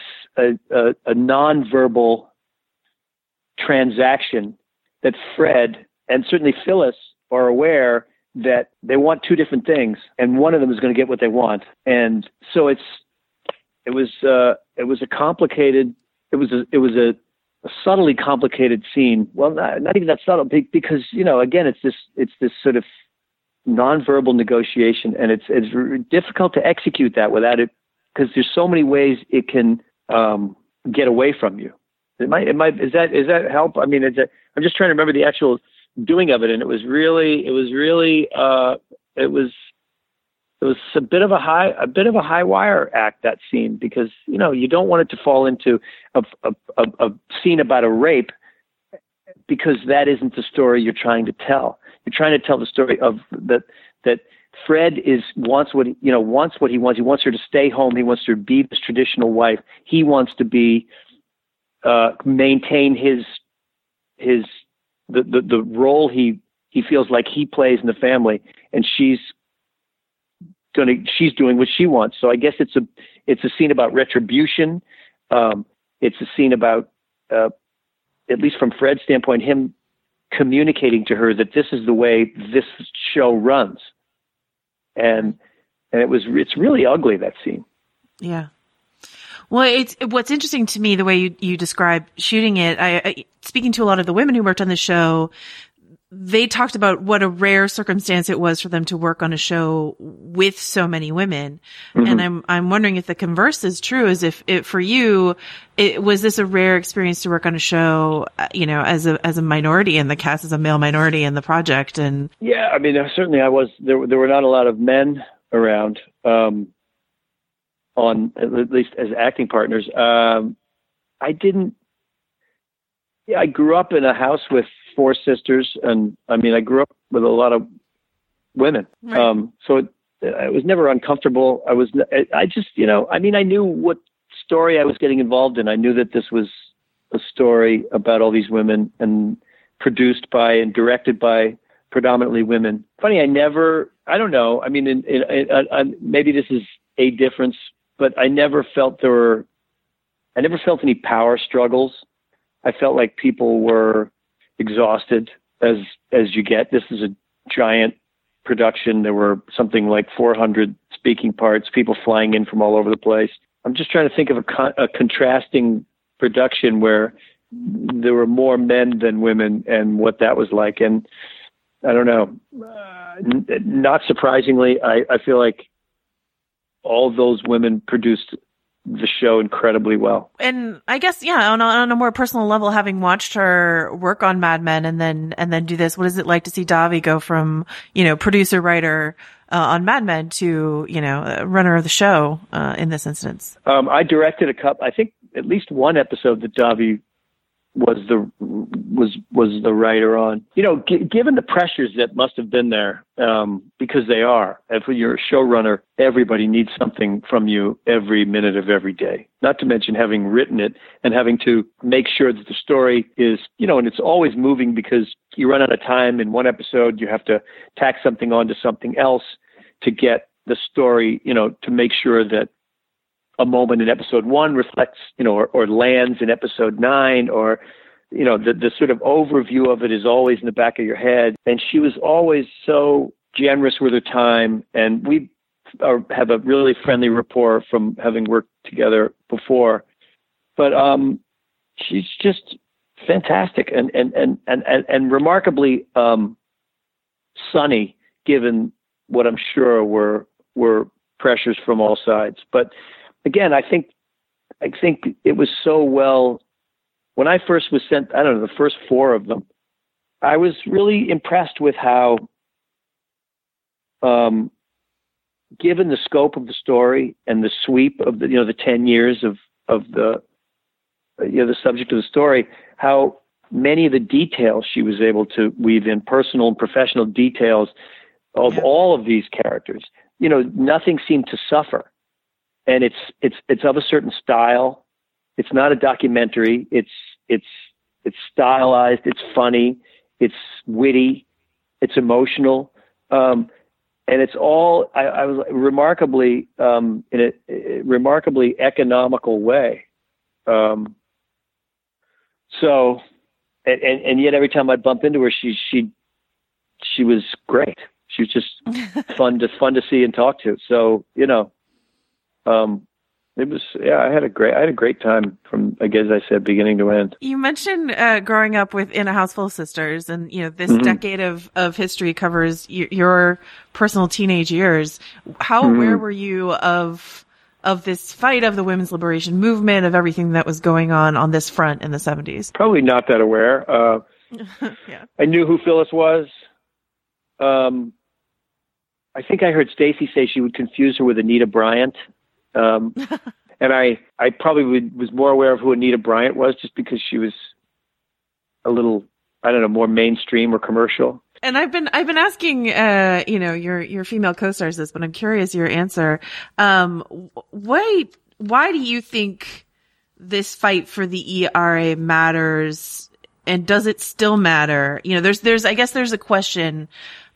nonverbal transaction that Fred and certainly Phyllis are aware that they want two different things, and one of them is going to get what they want. And so it was a complicated, it was a subtly complicated scene. Well, not even that subtle, because, again, it's this sort of nonverbal negotiation, and it's difficult to execute that without it, because there's so many ways it can get away from you. Is that help? I mean, I'm just trying to remember the actual doing of it, and it was a bit of a high wire act, that scene, because you don't want it to fall into a scene about a rape, because that isn't the story you're trying to tell. You're trying to tell the story of that Fred wants what he wants. He wants her to stay home. He wants her to be this traditional wife. He wants to be maintain the role he feels like he plays in the family, and she's doing what she wants. So I guess it's a scene about retribution. It's a scene about, at least from Fred's standpoint, him communicating to her that this is the way this show runs. And it's really ugly, that scene. Yeah. Well, what's interesting to me, the way you describe shooting it. I speaking to a lot of the women who worked on the show, they talked about what a rare circumstance it was for them to work on a show with so many women. Mm-hmm. And I'm wondering if the converse is true, as if for you, was this a rare experience to work on a show, as a minority in the cast, as a male minority in the project? And yeah, I mean, certainly I was, there were not a lot of men around, on at least as acting partners. I grew up in a house with 4 sisters, and I mean, I grew up with a lot of women. Right. So I was never uncomfortable. I knew what story I was getting involved in. I knew that this was a story about all these women and produced by and directed by predominantly women. Funny, I don't know. I mean, maybe this is a difference, but I never felt any power struggles. I felt like people were exhausted as you get. This is a giant production. There were something like 400 speaking parts, people flying in from all over the place. I'm just trying to think of a contrasting production where there were more men than women and what that was like. And I don't know, not surprisingly, I feel like all those women produced the show incredibly well. And I guess, yeah, on a more personal level, having watched her work on Mad Men and then do this, what is it like to see Dahvi go from, producer, writer, on Mad Men to, runner of the show, in this instance? I directed I think at least one episode that Dahvi was the writer on. Given the pressures that must have been there, because they are. If you're a showrunner, everybody needs something from you every minute of every day. Not to mention having written it and having to make sure that the story is, and it's always moving because you run out of time in one episode. You have to tack something onto something else to get the story, to make sure that a moment in episode 1 reflects, or lands in episode 9, or, the sort of overview of it is always in the back of your head. And she was always so generous with her time. And we have a really friendly rapport from having worked together before. But she's just fantastic and remarkably sunny, given what I'm sure were pressures from all sides. But again, I think it was so well. When I first was sent, I don't know, the first 4 of them, I was really impressed with how, given the scope of the story and the sweep of the 10 years of the subject of the story, how many of the details she was able to weave in, personal and professional details of all of these characters. Nothing seemed to suffer, and it's of a certain style. It's not a documentary. It's stylized. It's funny. It's witty. It's emotional. And it's all, I was remarkably, in a remarkably economical way. So, and yet every time I bump into her, she was great. She was just fun to see and talk to. So, it was, I had a great time from, as I said, beginning to end. You mentioned growing up in a house full of sisters, and this decade of history covers your personal teenage years. How aware were you of this fight of the women's liberation movement, of everything that was going on this front in the 70s? Probably not that aware. Yeah. I knew who Phyllis was. I think I heard Stacey say she would confuse her with Anita Bryant. And I probably was more aware of who Anita Bryant was just because she was a little, I don't know, more mainstream or commercial. And I've been asking, your female co-stars this, but I'm curious your answer. Why do you think this fight for the ERA matters, and does it still matter? I guess there's a question,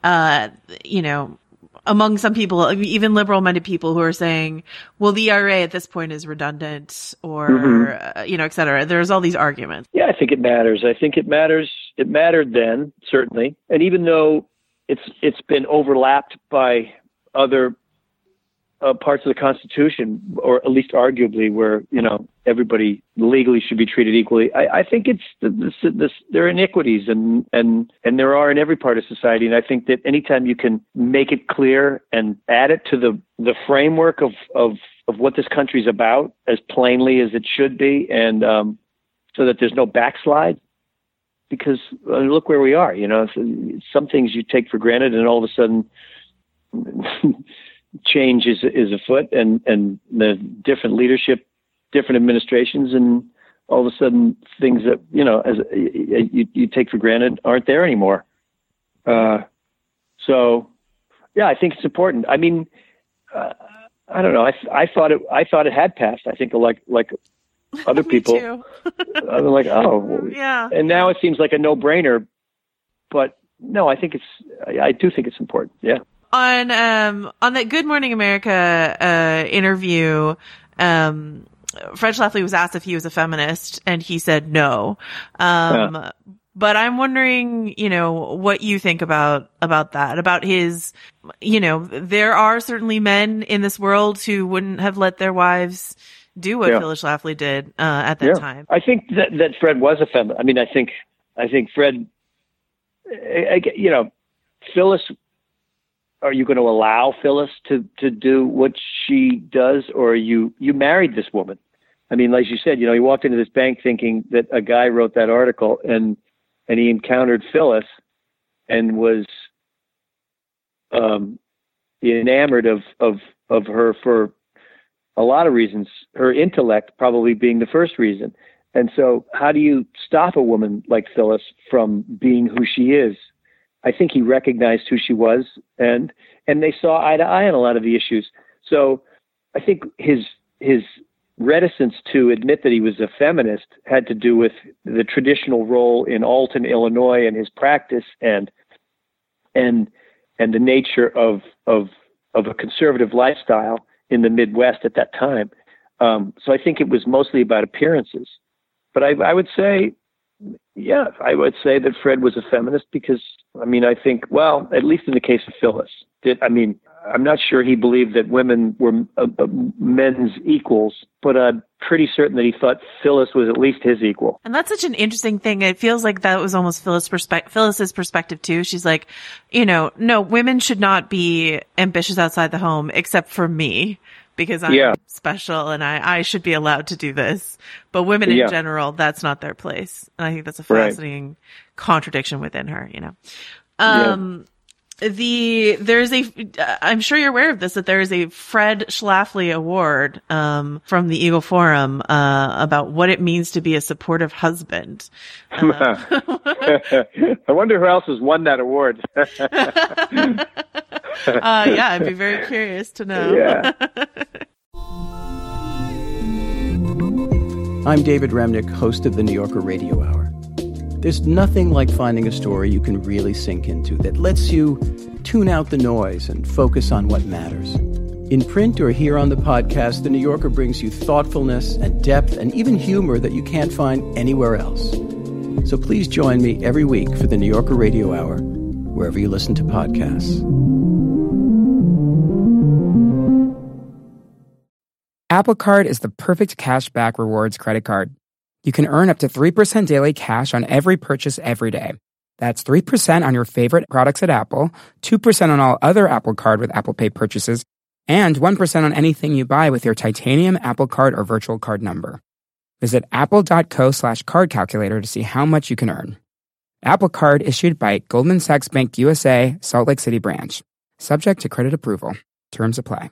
among some people, even liberal-minded people, who are saying, well, the ERA at this point is redundant, or, et cetera. There's all these arguments. Yeah, I think it matters. I think it matters. It mattered then, certainly. And even though it's been overlapped by other parts of the Constitution, or at least arguably, where, everybody legally should be treated equally, I think it's there are iniquities and there are in every part of society. And I think that anytime you can make it clear and add it to the framework of what this country's about as plainly as it should be, and so that there's no backslide, because look where we are. Some things you take for granted, and all of a sudden change is afoot, and the different leadership, different administrations, and all of a sudden things that you take for granted aren't there anymore. So yeah, I think it's important. I mean, I don't know. I thought it had passed. I think like other people. Too. I'm like, oh yeah. And now it seems like a no-brainer, but no, I do think it's important. Yeah. On that Good Morning America interview, Fred Schlafly was asked if he was a feminist, and he said no. But I'm wondering, what you think about that, about his, there are certainly men in this world who wouldn't have let their wives do what Phyllis Schlafly did at that time. I think that Fred was a feminist. I mean, I think Fred, Phyllis. Are you going to allow Phyllis to do what she does, or you married this woman? I mean, like you said, he walked into this bank thinking that a guy wrote that article, and he encountered Phyllis and was enamored of her for a lot of reasons, her intellect probably being the first reason. And so how do you stop a woman like Phyllis from being who she is? I think he recognized who she was, and they saw eye to eye on a lot of the issues. So I think his reticence to admit that he was a feminist had to do with the traditional role in Alton, Illinois, and his practice, and the nature of a conservative lifestyle in the Midwest at that time. So I think it was mostly about appearances. But I would say, yeah, I would say that Fred was a feminist because, I mean, I think, well, at least in the case of Phyllis, I'm not sure he believed that women were men's equals, but I'm pretty certain that he thought Phyllis was at least his equal. And that's such an interesting thing. It feels like that was almost Phyllis's perspective too. She's like, no, women should not be ambitious outside the home except for me, because I'm special and I should be allowed to do this. But women in general, that's not their place. And I think that's a fascinating contradiction within her, I'm sure you're aware of this, that there is a Fred Schlafly Award, from the Eagle Forum, about what it means to be a supportive husband. I wonder who else has won that award. I'd be very curious to know. Yeah. I'm David Remnick, host of the New Yorker Radio Hour. There's nothing like finding a story you can really sink into that lets you tune out the noise and focus on what matters. In print or here on the podcast, The New Yorker brings you thoughtfulness and depth and even humor that you can't find anywhere else. So please join me every week for the New Yorker Radio Hour, wherever you listen to podcasts. Apple Card is the perfect cashback rewards credit card. You can earn up to 3% daily cash on every purchase every day. That's 3% on your favorite products at Apple, 2% on all other Apple Card with Apple Pay purchases, and 1% on anything you buy with your titanium Apple Card or virtual card number. Visit apple.co/card calculator to see how much you can earn. Apple Card issued by Goldman Sachs Bank USA, Salt Lake City branch. Subject to credit approval. Terms apply.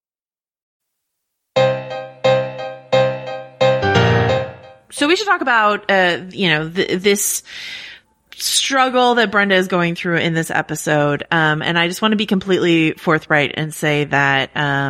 So we should talk about, this struggle that Brenda is going through in this episode. And I just want to be completely forthright and say that,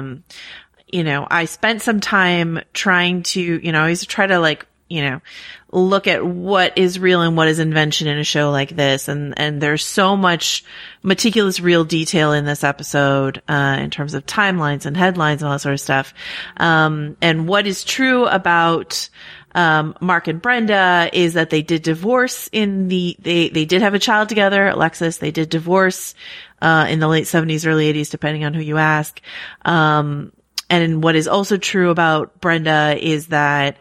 I spent some time trying to, I always try to look at what is real and what is invention in a show like this. And there's so much meticulous real detail in this episode, in terms of timelines and headlines and all that sort of stuff. And what is true about, Mark and Brenda is that they did divorce they did have a child together, Alexis. They did divorce, in the late 70s, early 80s, depending on who you ask. And what is also true about Brenda is that,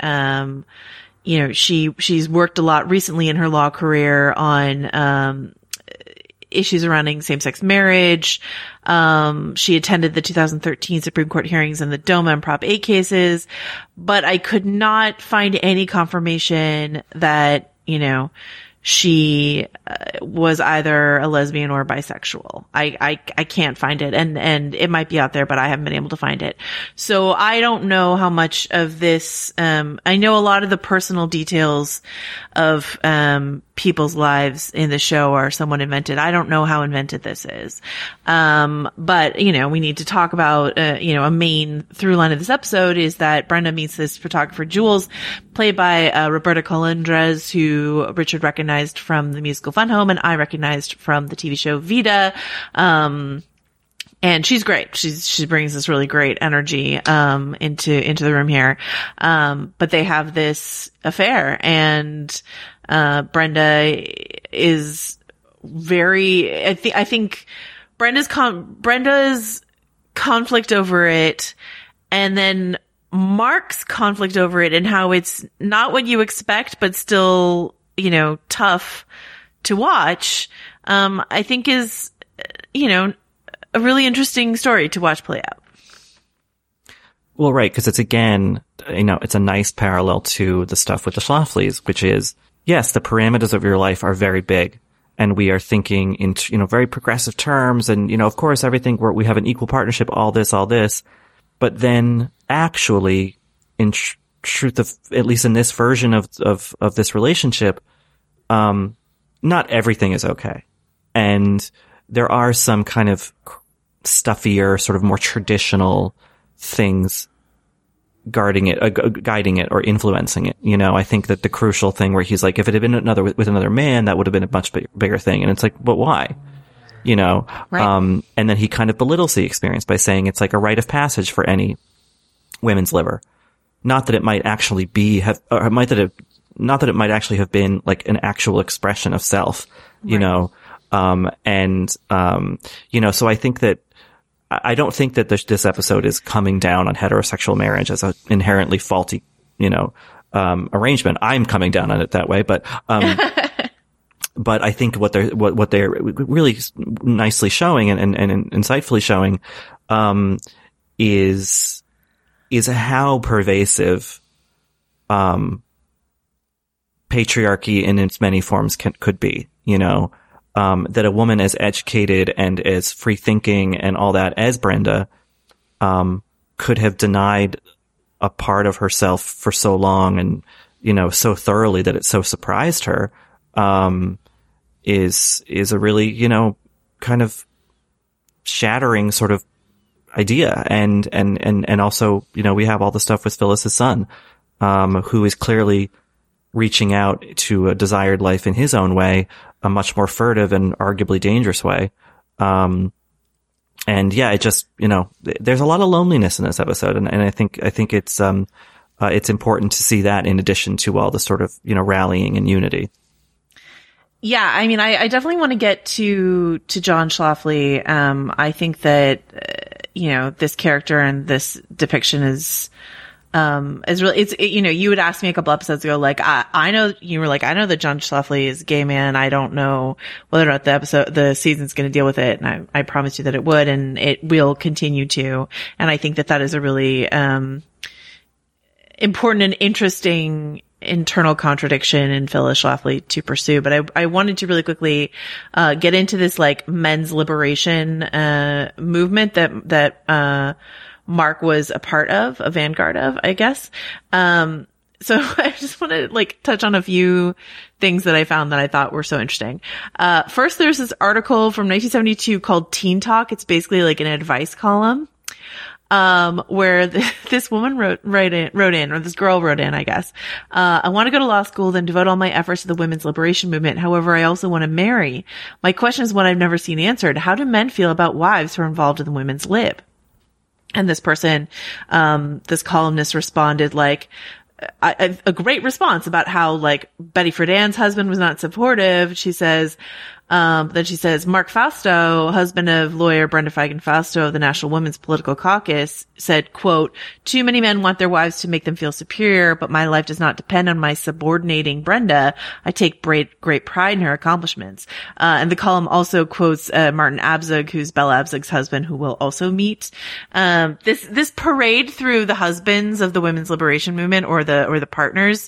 she's worked a lot recently in her law career on, issues surrounding same-sex marriage. She attended the 2013 Supreme Court hearings in the DOMA and Prop 8 cases, but I could not find any confirmation that, she was either a lesbian or bisexual. I can't find it, and it might be out there, but I haven't been able to find it. So I don't know how much of this, I know a lot of the personal details of, people's lives in the show are somewhat invented. I don't know how invented this is. But, we need to talk about, a main through line of this episode is that Brenda meets this photographer, Jules, played by, Roberta Colindres, who Richard recognized from the musical Fun Home and I recognized from the TV show Vida. And she's great. She brings this really great energy, into the room here. But they have this affair and, Brenda is very, I think Brenda's conflict over it and then Mark's conflict over it and how it's not what you expect, but still, tough to watch, I think is, a really interesting story to watch play out. Well, right. Cause it's again, it's a nice parallel to the stuff with the Schlaflys, which is, yes, the parameters of your life are very big and we are thinking in, very progressive terms. And, of course, everything we have an equal partnership, all this. But then actually in truth of, at least in this version of this relationship, not everything is okay. And there are some kind of stuffier, sort of more traditional things guiding it or influencing it. I think that the crucial thing where he's like, if it had been with another man, that would have been a much bigger thing. And it's like, but why? Right. And then he kind of belittles the experience by saying it's like a rite of passage for any women's liver. Not that it might actually not that it might actually have been like an actual expression of self, right. So I think that I don't think that this episode is coming down on heterosexual marriage as an inherently faulty, arrangement. I'm coming down on it that way, but but I think what they're really nicely showing and insightfully showing, is how pervasive, patriarchy in its many forms could be, that a woman as educated and as free thinking and all that as Brenda, could have denied a part of herself for so long and, so thoroughly that it so surprised her, is a really, kind of shattering sort of idea. And also, we have all the stuff with Phyllis's son, who is clearly reaching out to a desired life in his own way, a much more furtive and arguably dangerous way. And yeah, it just, there's a lot of loneliness in this episode. And I think it's important to see that in addition to all the sort of, rallying and unity. Yeah. I mean, I definitely want to get to John Schlafly. I think that, this character and this depiction is really, you would ask me a couple episodes ago, like, I know that John Schlafly is a gay man. I don't know whether or not the season's going to deal with it. And I promised you that it would, and it will continue to. And I think that is a really, important and interesting internal contradiction in Phyllis Schlafly to pursue. But I wanted to really quickly, get into this like men's liberation, movement that Mark was a part of, a vanguard of, I guess. So I just want to like touch on a few things that I found that I thought were so interesting. First, there's this article from 1972 called Teen Talk. It's basically like an advice column, where this woman wrote in, or this girl wrote in, I guess. I want to go to law school, then devote all my efforts to the women's liberation movement. However, I also want to marry. My question is one I've never seen answered. How do men feel about wives who are involved in the women's lib? And this person, this columnist responded like, a great response about how like Betty Friedan's husband was not supportive. She says, then she says, Mark Fausto, husband of lawyer Brenda Feigen Fausto of the National Women's Political Caucus, said, quote, too many men want their wives to make them feel superior, but my life does not depend on my subordinating Brenda. I take great pride in her accomplishments. And the column also quotes, Martin Abzug, who's Bella Abzug's husband, who we'll also meet. This parade through the husbands of the women's liberation movement or the partners,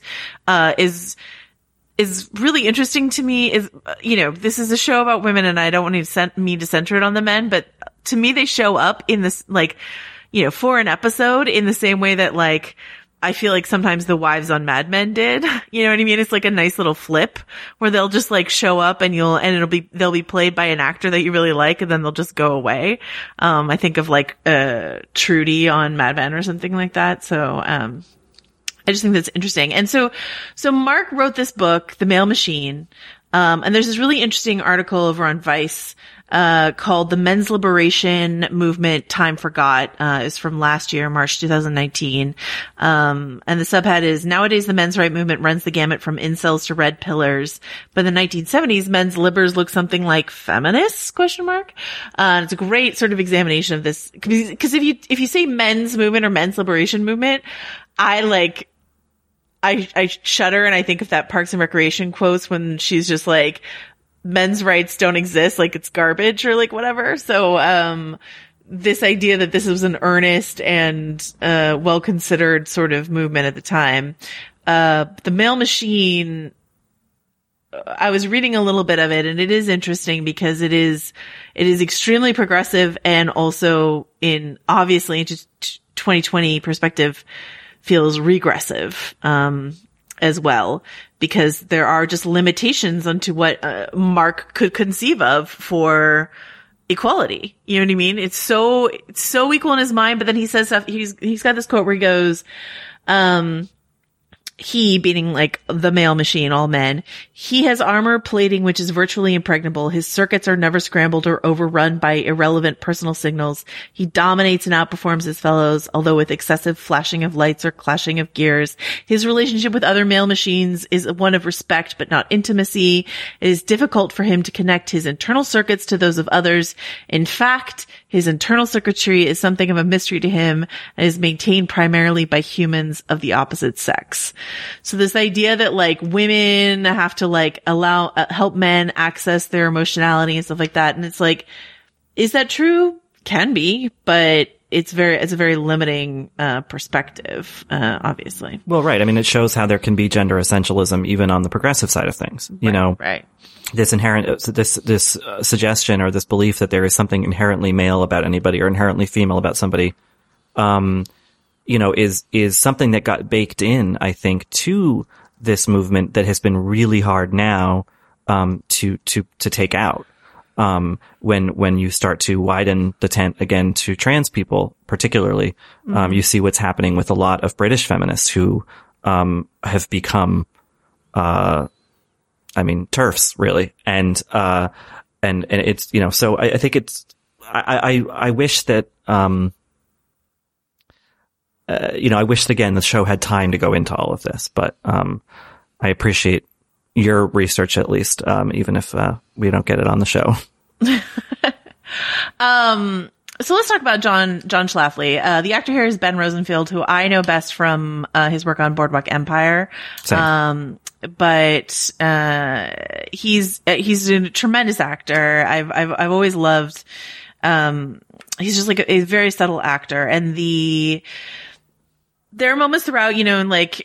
is really interesting to me. Is, this is a show about women and I don't want me to center it on the men, but to me, they show up in this, like, for an episode in the same way that, like, I feel like sometimes the wives on Mad Men did. You know what I mean? It's like a nice little flip where they'll just like show up and they'll be played by an actor that you really like and then they'll just go away. I think of like, Trudy on Mad Men or something like that. So, I just think that's interesting. And so Mark wrote this book, The Male Machine. And there's this really interesting article over on Vice, called The Men's Liberation Movement Time Forgot, is from last year, March 2019. And the subhead is, nowadays the men's right movement runs the gamut from incels to red pillars. But in the 1970s, men's libbers look something like feminists, ? And it's a great sort of examination of this. Cause if you say men's movement or men's liberation movement, I shudder and I think of that Parks and Recreation quotes when she's just like, men's rights don't exist, like it's garbage or like whatever. So, this idea that this was an earnest and, well-considered sort of movement at the time. The Male Machine, I was reading a little bit of it and it is interesting because it is extremely progressive and also obviously into 2020 perspective, feels regressive, as well, because there are just limitations onto what, Mark could conceive of for equality. You know what I mean? It's so equal in his mind, but then he says stuff, he's got this quote where he goes, he, being like the male machine, all men, he has armor plating which is virtually impregnable. His circuits are never scrambled or overrun by irrelevant personal signals. He dominates and outperforms his fellows, although with excessive flashing of lights or clashing of gears. His relationship with other male machines is one of respect but not intimacy. It is difficult for him to connect his internal circuits to those of others. In fact, His internal circuitry is something of a mystery to him and is maintained primarily by humans of the opposite sex. So this idea that like women have to like help men access their emotionality and stuff like that. And it's like, is that true? Can be, but it's a very limiting perspective, obviously. Well, right. I mean, it shows how there can be gender essentialism even on the progressive side of things. You know, right. This inherent, this suggestion or this belief that there is something inherently male about anybody or inherently female about somebody, you know, is something that got baked in, I think, to this movement that has been really hard now, to take out. When you start to widen the tent again to trans people, particularly, you see what's happening with a lot of British feminists who, have become, TERFs, really. And it's, you know, so I think I wish that, you know, I wish again the show had time to go into all of this, but, I appreciate your research at least, even if, we don't get it on the show. So let's talk about John Schlafly. The actor here is Ben Rosenfield, who I know best from, his work on Boardwalk Empire. Same. But he's a tremendous actor. I've always loved, he's just like a very subtle actor. And there are moments throughout, you know, like,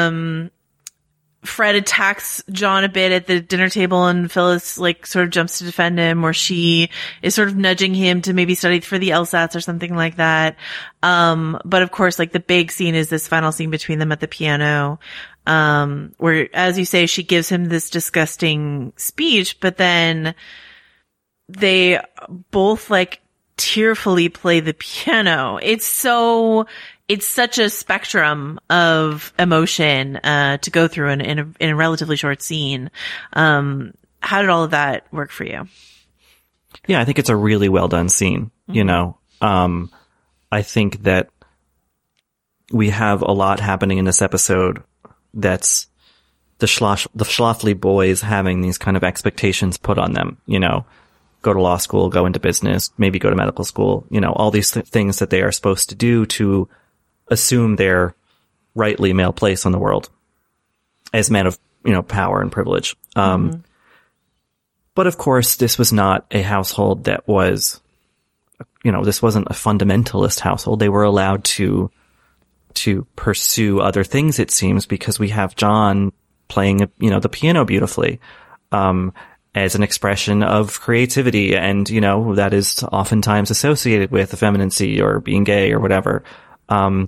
Fred attacks John a bit at the dinner table and Phyllis like sort of jumps to defend him, or she is sort of nudging him to maybe study for the LSATs or something like that. But of course, like the big scene is this final scene between them at the piano, where, as you say, she gives him this disgusting speech, but then they both like tearfully play the piano. It's such a spectrum of emotion, to go through in a relatively short scene. How did all of that work for you? Yeah, I think it's a really well done scene. Mm-hmm. You know, I think that we have a lot happening in this episode that's the Schlafly boys having these kind of expectations put on them, you know, go to law school, go into business, maybe go to medical school, you know, all these things that they are supposed to do to assume their rightly male place in the world as men of, you know, power and privilege. But of course, this was not a household that was, you know, this wasn't a fundamentalist household. They were allowed to pursue other things, it seems, because we have John playing, you know, the piano beautifully, as an expression of creativity. And, you know, that is oftentimes associated with effeminacy or being gay or whatever. So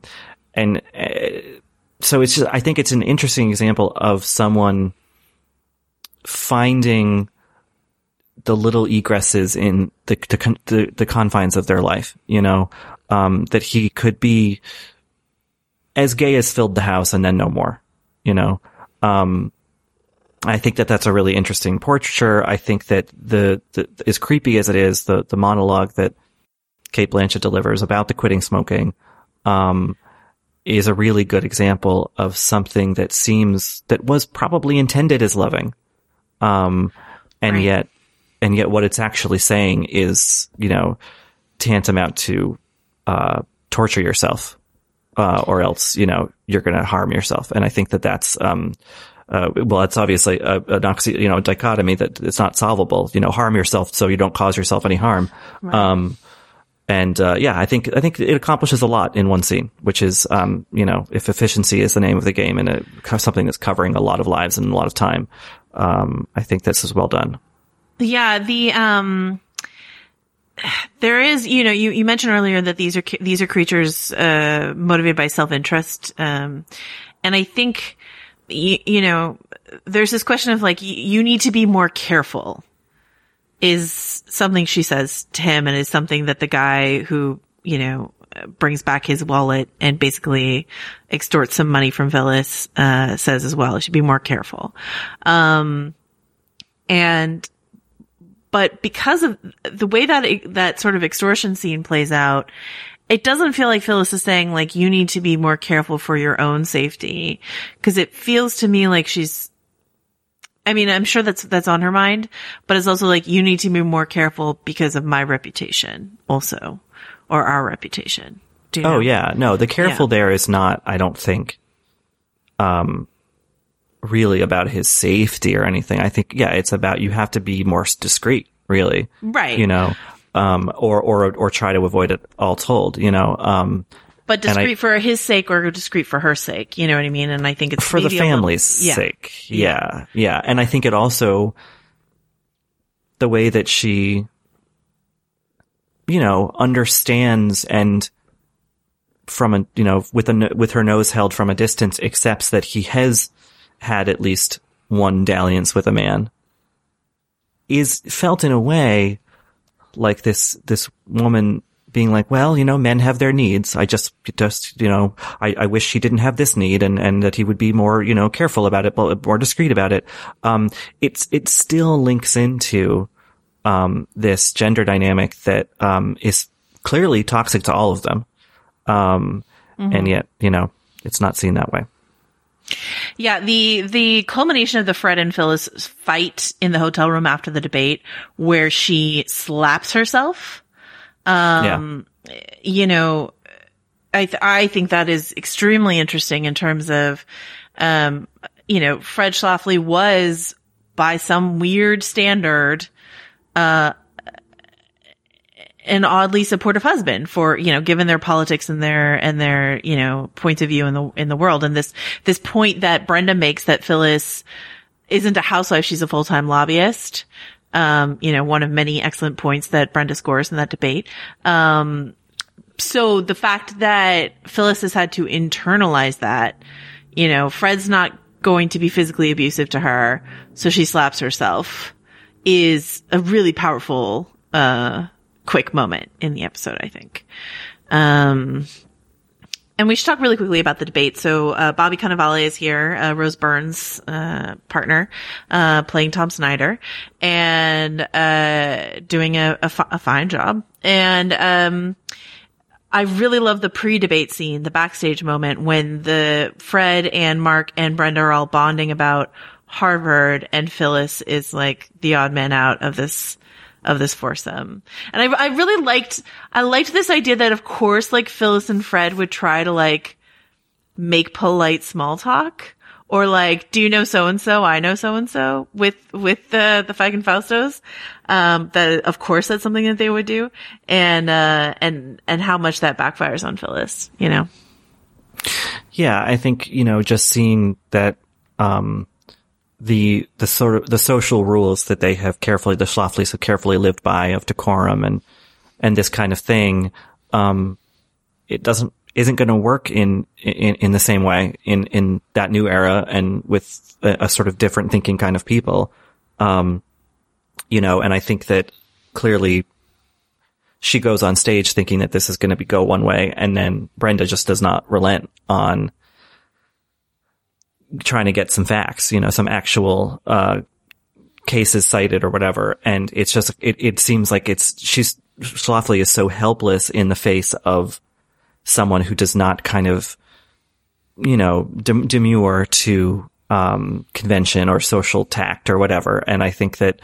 it's just, I think it's an interesting example of someone finding the little egresses in the confines of their life, you know, that he could be as gay as filled the house and then no more, you know. I think that that's a really interesting portraiture. I think that the as creepy as it is, the monologue that Cate Blanchett delivers about the quitting smoking, is a really good example of something that was probably intended as loving. And yet what it's actually saying is, you know, tantamount to, torture yourself, or else, you know, you're going to harm yourself. And I think that that's, well, it's obviously a dichotomy that it's not solvable, you know, harm yourself so you don't cause yourself any harm. Right. I think it accomplishes a lot in one scene, which is, you know, if efficiency is the name of the game and something that's covering a lot of lives and a lot of time, I think this is well done. Yeah. There is, you know, you mentioned earlier that these are creatures, motivated by self-interest. And I think, you know, there's this question of like, you need to be more careful, is something she says to him, and is something that the guy who, you know, brings back his wallet and basically extorts some money from Phyllis, says as well. You should be more careful. But because of the way that sort of extortion scene plays out, it doesn't feel like Phyllis is saying, like, you need to be more careful for your own safety. Cause it feels to me like she's I mean, I'm sure that's on her mind, but it's also like, you need to be more careful because of my reputation also, or our reputation. Do you know? Oh yeah. No, the careful there is not, I don't think, really about his safety or anything. I think, yeah, it's about, you have to be more discreet, really. Right. You know, or try to avoid it all told, you know, but discreet for his sake or discreet for her sake, you know what I mean? And I think it's for the family's sake. Yeah. Yeah. And I think it also, the way that she, you know, understands and from a, you know, with her nose held from a distance, accepts that he has had at least one dalliance with a man, is felt in a way like this woman being like, well, you know, men have their needs. I just, you know, I wish he didn't have this need and that he would be more, you know, careful about it, more discreet about it. It still links into, this gender dynamic that, is clearly toxic to all of them. And yet, you know, it's not seen that way. Yeah, the culmination of the Fred and Phyllis fight in the hotel room after the debate, where she slaps herself. You know, I think that is extremely interesting in terms of, you know, Fred Schlafly was, by some weird standard, an oddly supportive husband for, you know, given their politics and their, you know, points of view in the world. And this point that Brenda makes that Phyllis isn't a housewife, she's a full-time lobbyist. You know, one of many excellent points that Brenda scores in that debate. So the fact that Phyllis has had to internalize that, you know, Fred's not going to be physically abusive to her, so she slaps herself, is a really powerful, quick moment in the episode, I think. And we should talk really quickly about the debate. So, Bobby Cannavale is here, Rose Byrne's, partner, playing Tom Snyder and, doing a fine job. And, I really love the pre-debate scene, the backstage moment when Fred and Mark and Brenda are all bonding about Harvard and Phyllis is like the odd man out of this foursome. And I really liked this idea that, of course, like, Phyllis and Fred would try to, like, make polite small talk, or like, do you know so-and-so? I know so-and-so with the Feig and Faustos. That, of course, that's something that they would do. And how much that backfires on Phyllis, you know? Yeah, I think, you know, just seeing that, the sort of the social rules that they have the Schlaflys have carefully lived by, of decorum and this kind of thing, it isn't going to work in the same way in that new era and with a sort of different thinking kind of people. You know, and I think that clearly she goes on stage thinking that this is going to go one way, and then Brenda just does not relent on trying to get some facts, you know, some actual, cases cited or whatever. And it's just, it seems like Schlafly is so helpless in the face of someone who does not kind of, you know, demur to, convention or social tact or whatever. And I think that,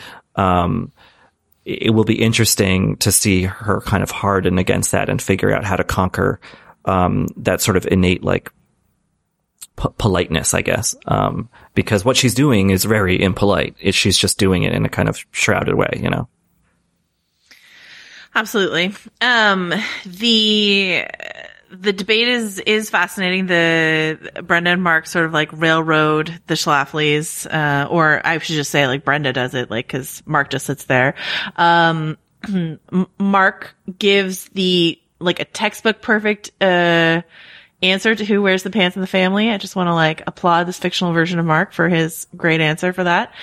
it will be interesting to see her kind of harden against that and figure out how to conquer, that sort of innate, like, politeness, I guess, because what she's doing is very impolite. She's just doing it in a kind of shrouded way, you know? Absolutely. The debate is fascinating. The Brenda and Mark sort of like railroad the Schlaflys, or I should just say like Brenda does it, like, cause Mark just sits there. Mark gives like a textbook perfect, answer to who wears the pants in the family. I just want to like applaud this fictional version of Mark for his great answer for that.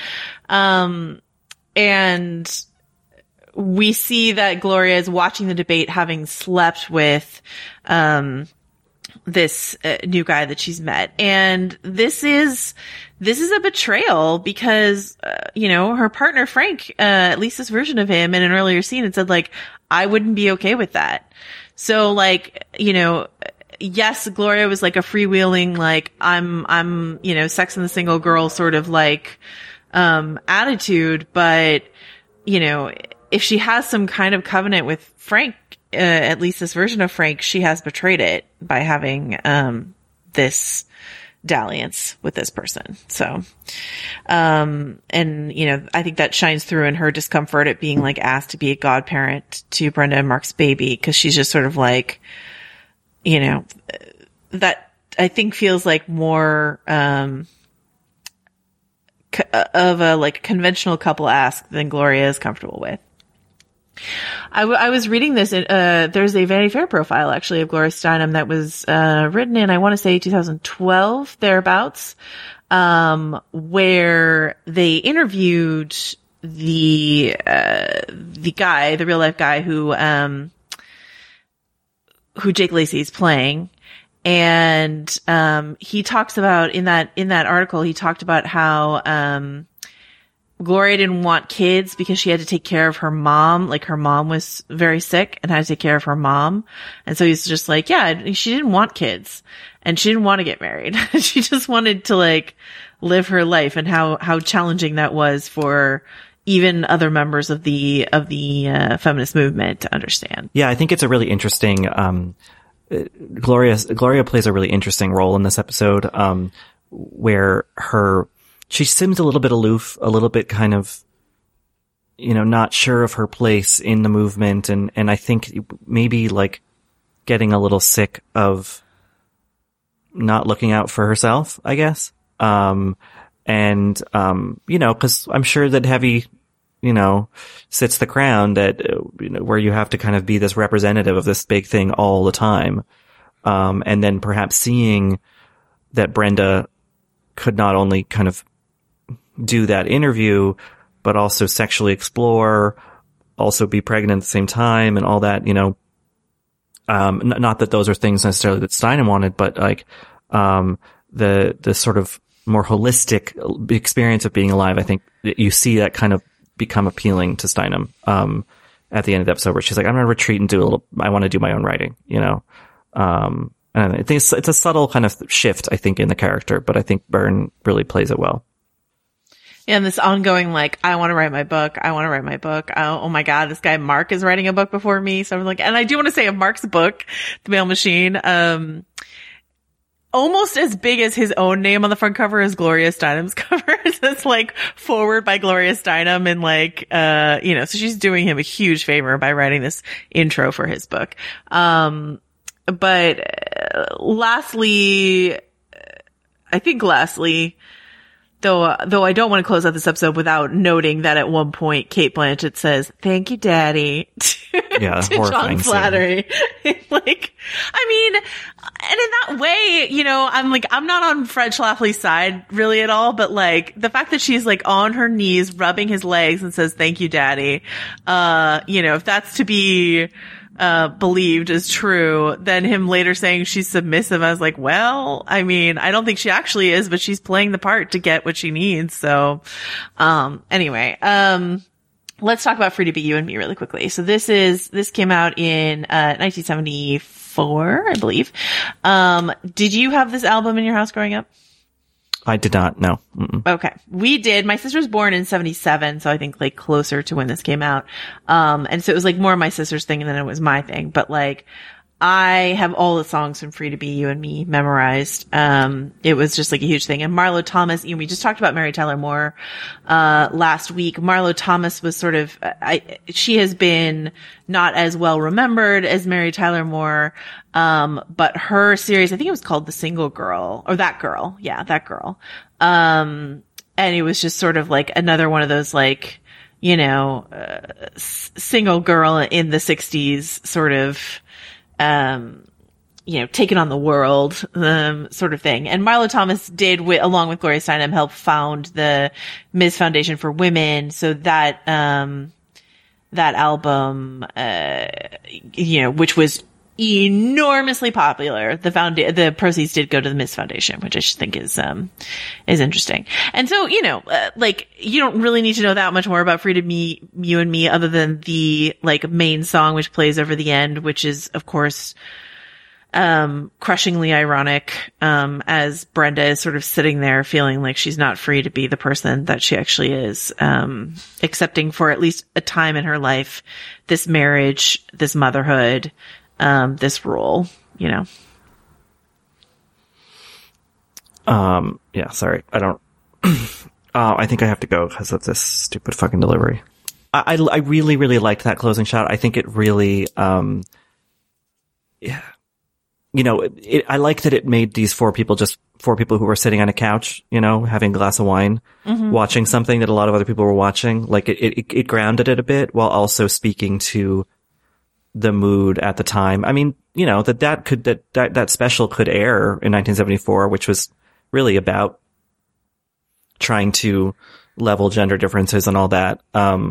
And we see that Gloria is watching the debate, having slept with, this new guy that she's met. And this is a betrayal because, you know, her partner Frank, at least this version of him in an earlier scene, had said like, I wouldn't be okay with that. So like, you know, yes, Gloria was like a freewheeling, like, I'm, you know, Sex and the Single Girl sort of like, attitude, but, you know, if she has some kind of covenant with Frank, at least this version of Frank, she has betrayed it by having, this dalliance with this person. So, and, you know, I think that shines through in her discomfort at being like asked to be a godparent to Brenda and Mark's baby. Cause she's just sort of like, you know, that I think feels like more, of a like conventional couple ask than Gloria is comfortable with. I was reading this. There's a Vanity Fair profile actually of Gloria Steinem that was written in, I want to say 2012 thereabouts, where they interviewed the guy, the real life guy who Jake Lacy is playing. And he talks about in that article, he talked about how Gloria didn't want kids because she had to take care of her mom. Like her mom was very sick and had to take care of her mom. And so he's just like, yeah, she didn't want kids and she didn't want to get married. She just wanted to like live her life, and how challenging that was for even other members of the feminist movement to understand. Yeah, I think it's a really interesting, Gloria plays a really interesting role in this episode, where she seems a little bit aloof, a little bit kind of, you know, not sure of her place in the movement. And I think maybe like getting a little sick of not looking out for herself, I guess. You know, cause I'm sure that Heavy, you know, sits the crown that, you know, where you have to kind of be this representative of this big thing all the time. And then perhaps seeing that Brenda could not only kind of do that interview, but also sexually explore, also be pregnant at the same time and all that, you know, not that those are things necessarily that Steinem wanted, but like, the sort of more holistic experience of being alive. I think you see that kind of become appealing to Steinem, at the end of the episode where she's like, I'm going to retreat and I want to do my own writing, you know? And I think it's a subtle kind of shift, I think, in the character, but I think Byrne really plays it well. And this ongoing, like, I want to write my book. Oh my God, this guy Mark is writing a book before me. So I'm like, and I do want to say of Mark's book, The Male Machine, almost as big as his own name on the front cover is Gloria Steinem's cover. It's like forward by Gloria Steinem, and like, you know, so she's doing him a huge favor by writing this intro for his book. But lastly, though I don't want to close out this episode without noting that at one point Cate Blanchett says, "Thank you, Daddy," to John Flattery. Like, I mean, and in that way, you know, I'm not on Fred Schlafly's side really at all, but like the fact that she's like on her knees rubbing his legs and says, "Thank you, Daddy," you know, if that's to be believed as true, then him later saying she's submissive, I was like, well, I mean, I don't think she actually is, but she's playing the part to get what she needs. So, anyway, let's talk about Free to Be You and Me really quickly. So this came out in, 1974, I believe. Did you have this album in your house growing up? I did not, no. Mm-mm. Okay. We did. My sister was born in 1977, so I think like closer to when this came out. And so it was like more my sister's thing than it was my thing. But like, I have all the songs from Free to Be You and Me memorized. It was just like a huge thing. And Marlo Thomas, you know, we just talked about Mary Tyler Moore, last week. Marlo Thomas was sort of, she has been not as well remembered as Mary Tyler Moore. But her series, I think it was called The Single Girl, or That Girl. Yeah, That Girl. And it was just sort of like another one of those like, you know, single girl in the 60s sort of, you know, taking on the world, sort of thing. And Marlo Thomas did, along with Gloria Steinem, help found the Ms. Foundation for Women. So that, that album, you know, which was enormously popular. The proceeds did go to the Ms. Foundation, which I just think is interesting. And so, you know, like, you don't really need to know that much more about Free to Be You and Me other than the, like, main song, which plays over the end, which is, of course, crushingly ironic, as Brenda is sort of sitting there feeling like she's not free to be the person that she actually is, accepting for at least a time in her life, this marriage, this motherhood, this role, you know. Yeah, sorry. I don't, I think I have to go because of this stupid fucking delivery. I really, really liked that closing shot. I think it really, yeah. You know, I like that it made these four people who were sitting on a couch, you know, having a glass of wine, watching something that a lot of other people were watching. Like it grounded it a bit while also speaking to the mood at the time. I mean, you know, that special could air in 1974, which was really about trying to level gender differences and all that.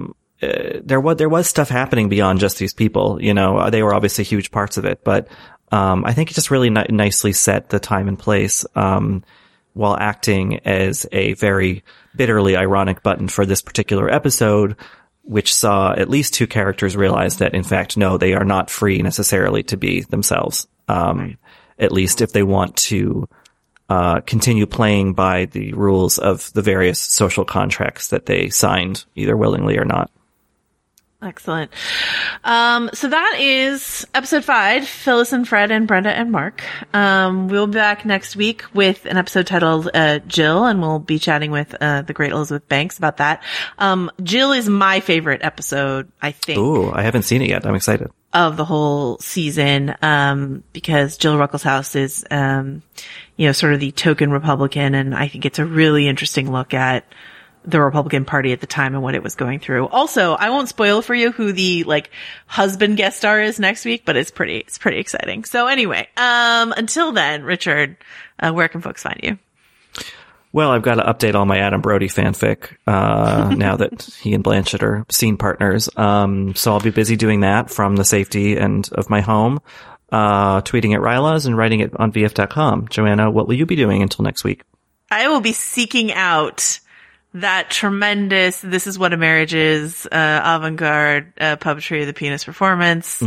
There was stuff happening beyond just these people, you know, they were obviously huge parts of it, but I think it just really nicely set the time and place, while acting as a very bitterly ironic button for this particular episode, which saw at least two characters realize that, in fact, no, they are not free necessarily to be themselves. At least if they want to, continue playing by the rules of the various social contracts that they signed, either willingly or not. Excellent. So that is episode 5, Phyllis and Fred and Brenda and Mark. We'll be back next week with an episode titled, Jill, and we'll be chatting with, the great Elizabeth Banks about that. Jill is my favorite episode, I think. Ooh, I haven't seen it yet. I'm excited. Of the whole season, because Jill Ruckelshaus is, you know, sort of the token Republican, and I think it's a really interesting look at the Republican Party at the time and what it was going through. Also, I won't spoil for you who the husband guest star is next week, but it's pretty exciting. So anyway, until then, Richard, where can folks find you? Well, I've got to update all my Adam Brody fanfic, now that he and Blanchett are scene partners. So I'll be busy doing that from the safety of my home, tweeting at Rylas and writing it on VF.com. Joanna, what will you be doing until next week? I will be seeking out that tremendous This Is What a Marriage Is, avant-garde, puppetry of the penis performance.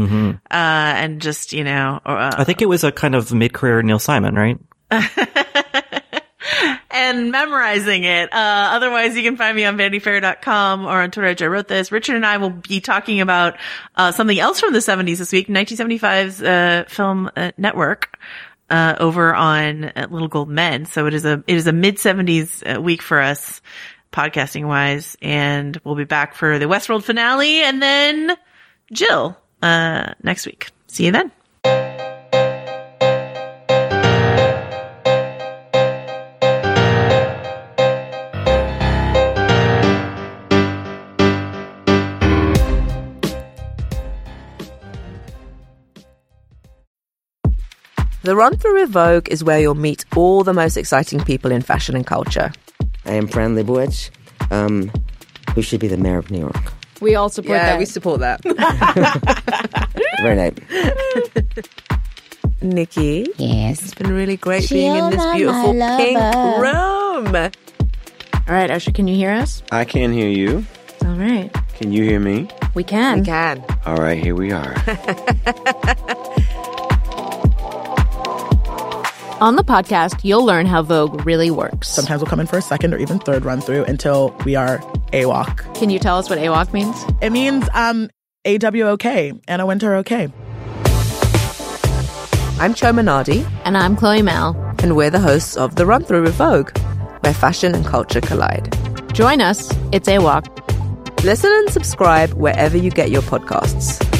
And just, you know, I think it was a kind of mid-career Neil Simon, right? And memorizing it. Otherwise you can find me on VanityFair.com or on Twitter. I wrote this. Richard and I will be talking about, something else from the 70s this week, 1975's, film, Network. Over on Little Gold Men. So it is a mid-70s week for us, podcasting wise. And we'll be back for the Westworld finale and then Jill, next week. See you then. The Run Through with Vogue is where you'll meet all the most exciting people in fashion and culture. I am Fran Lebowitz, who should be the mayor of New York. We all support that. We support that. Very nice. Nikki. Yes. It's been really great being in this beautiful pink room. All right, Usher, can you hear us? I can hear you. All right. Can you hear me? We can. We can. All right, here we are. On the podcast, you'll learn how Vogue really works. Sometimes we'll come in for a second or even third run through until we are AWOC. Can you tell us what AWOC means? It means AWOK, Anna Wintour OK. I'm Cho Minardi. And I'm Chloe Mal. And we're the hosts of The Run Through with Vogue, where fashion and culture collide. Join us. It's AWOC. Listen and subscribe wherever you get your podcasts.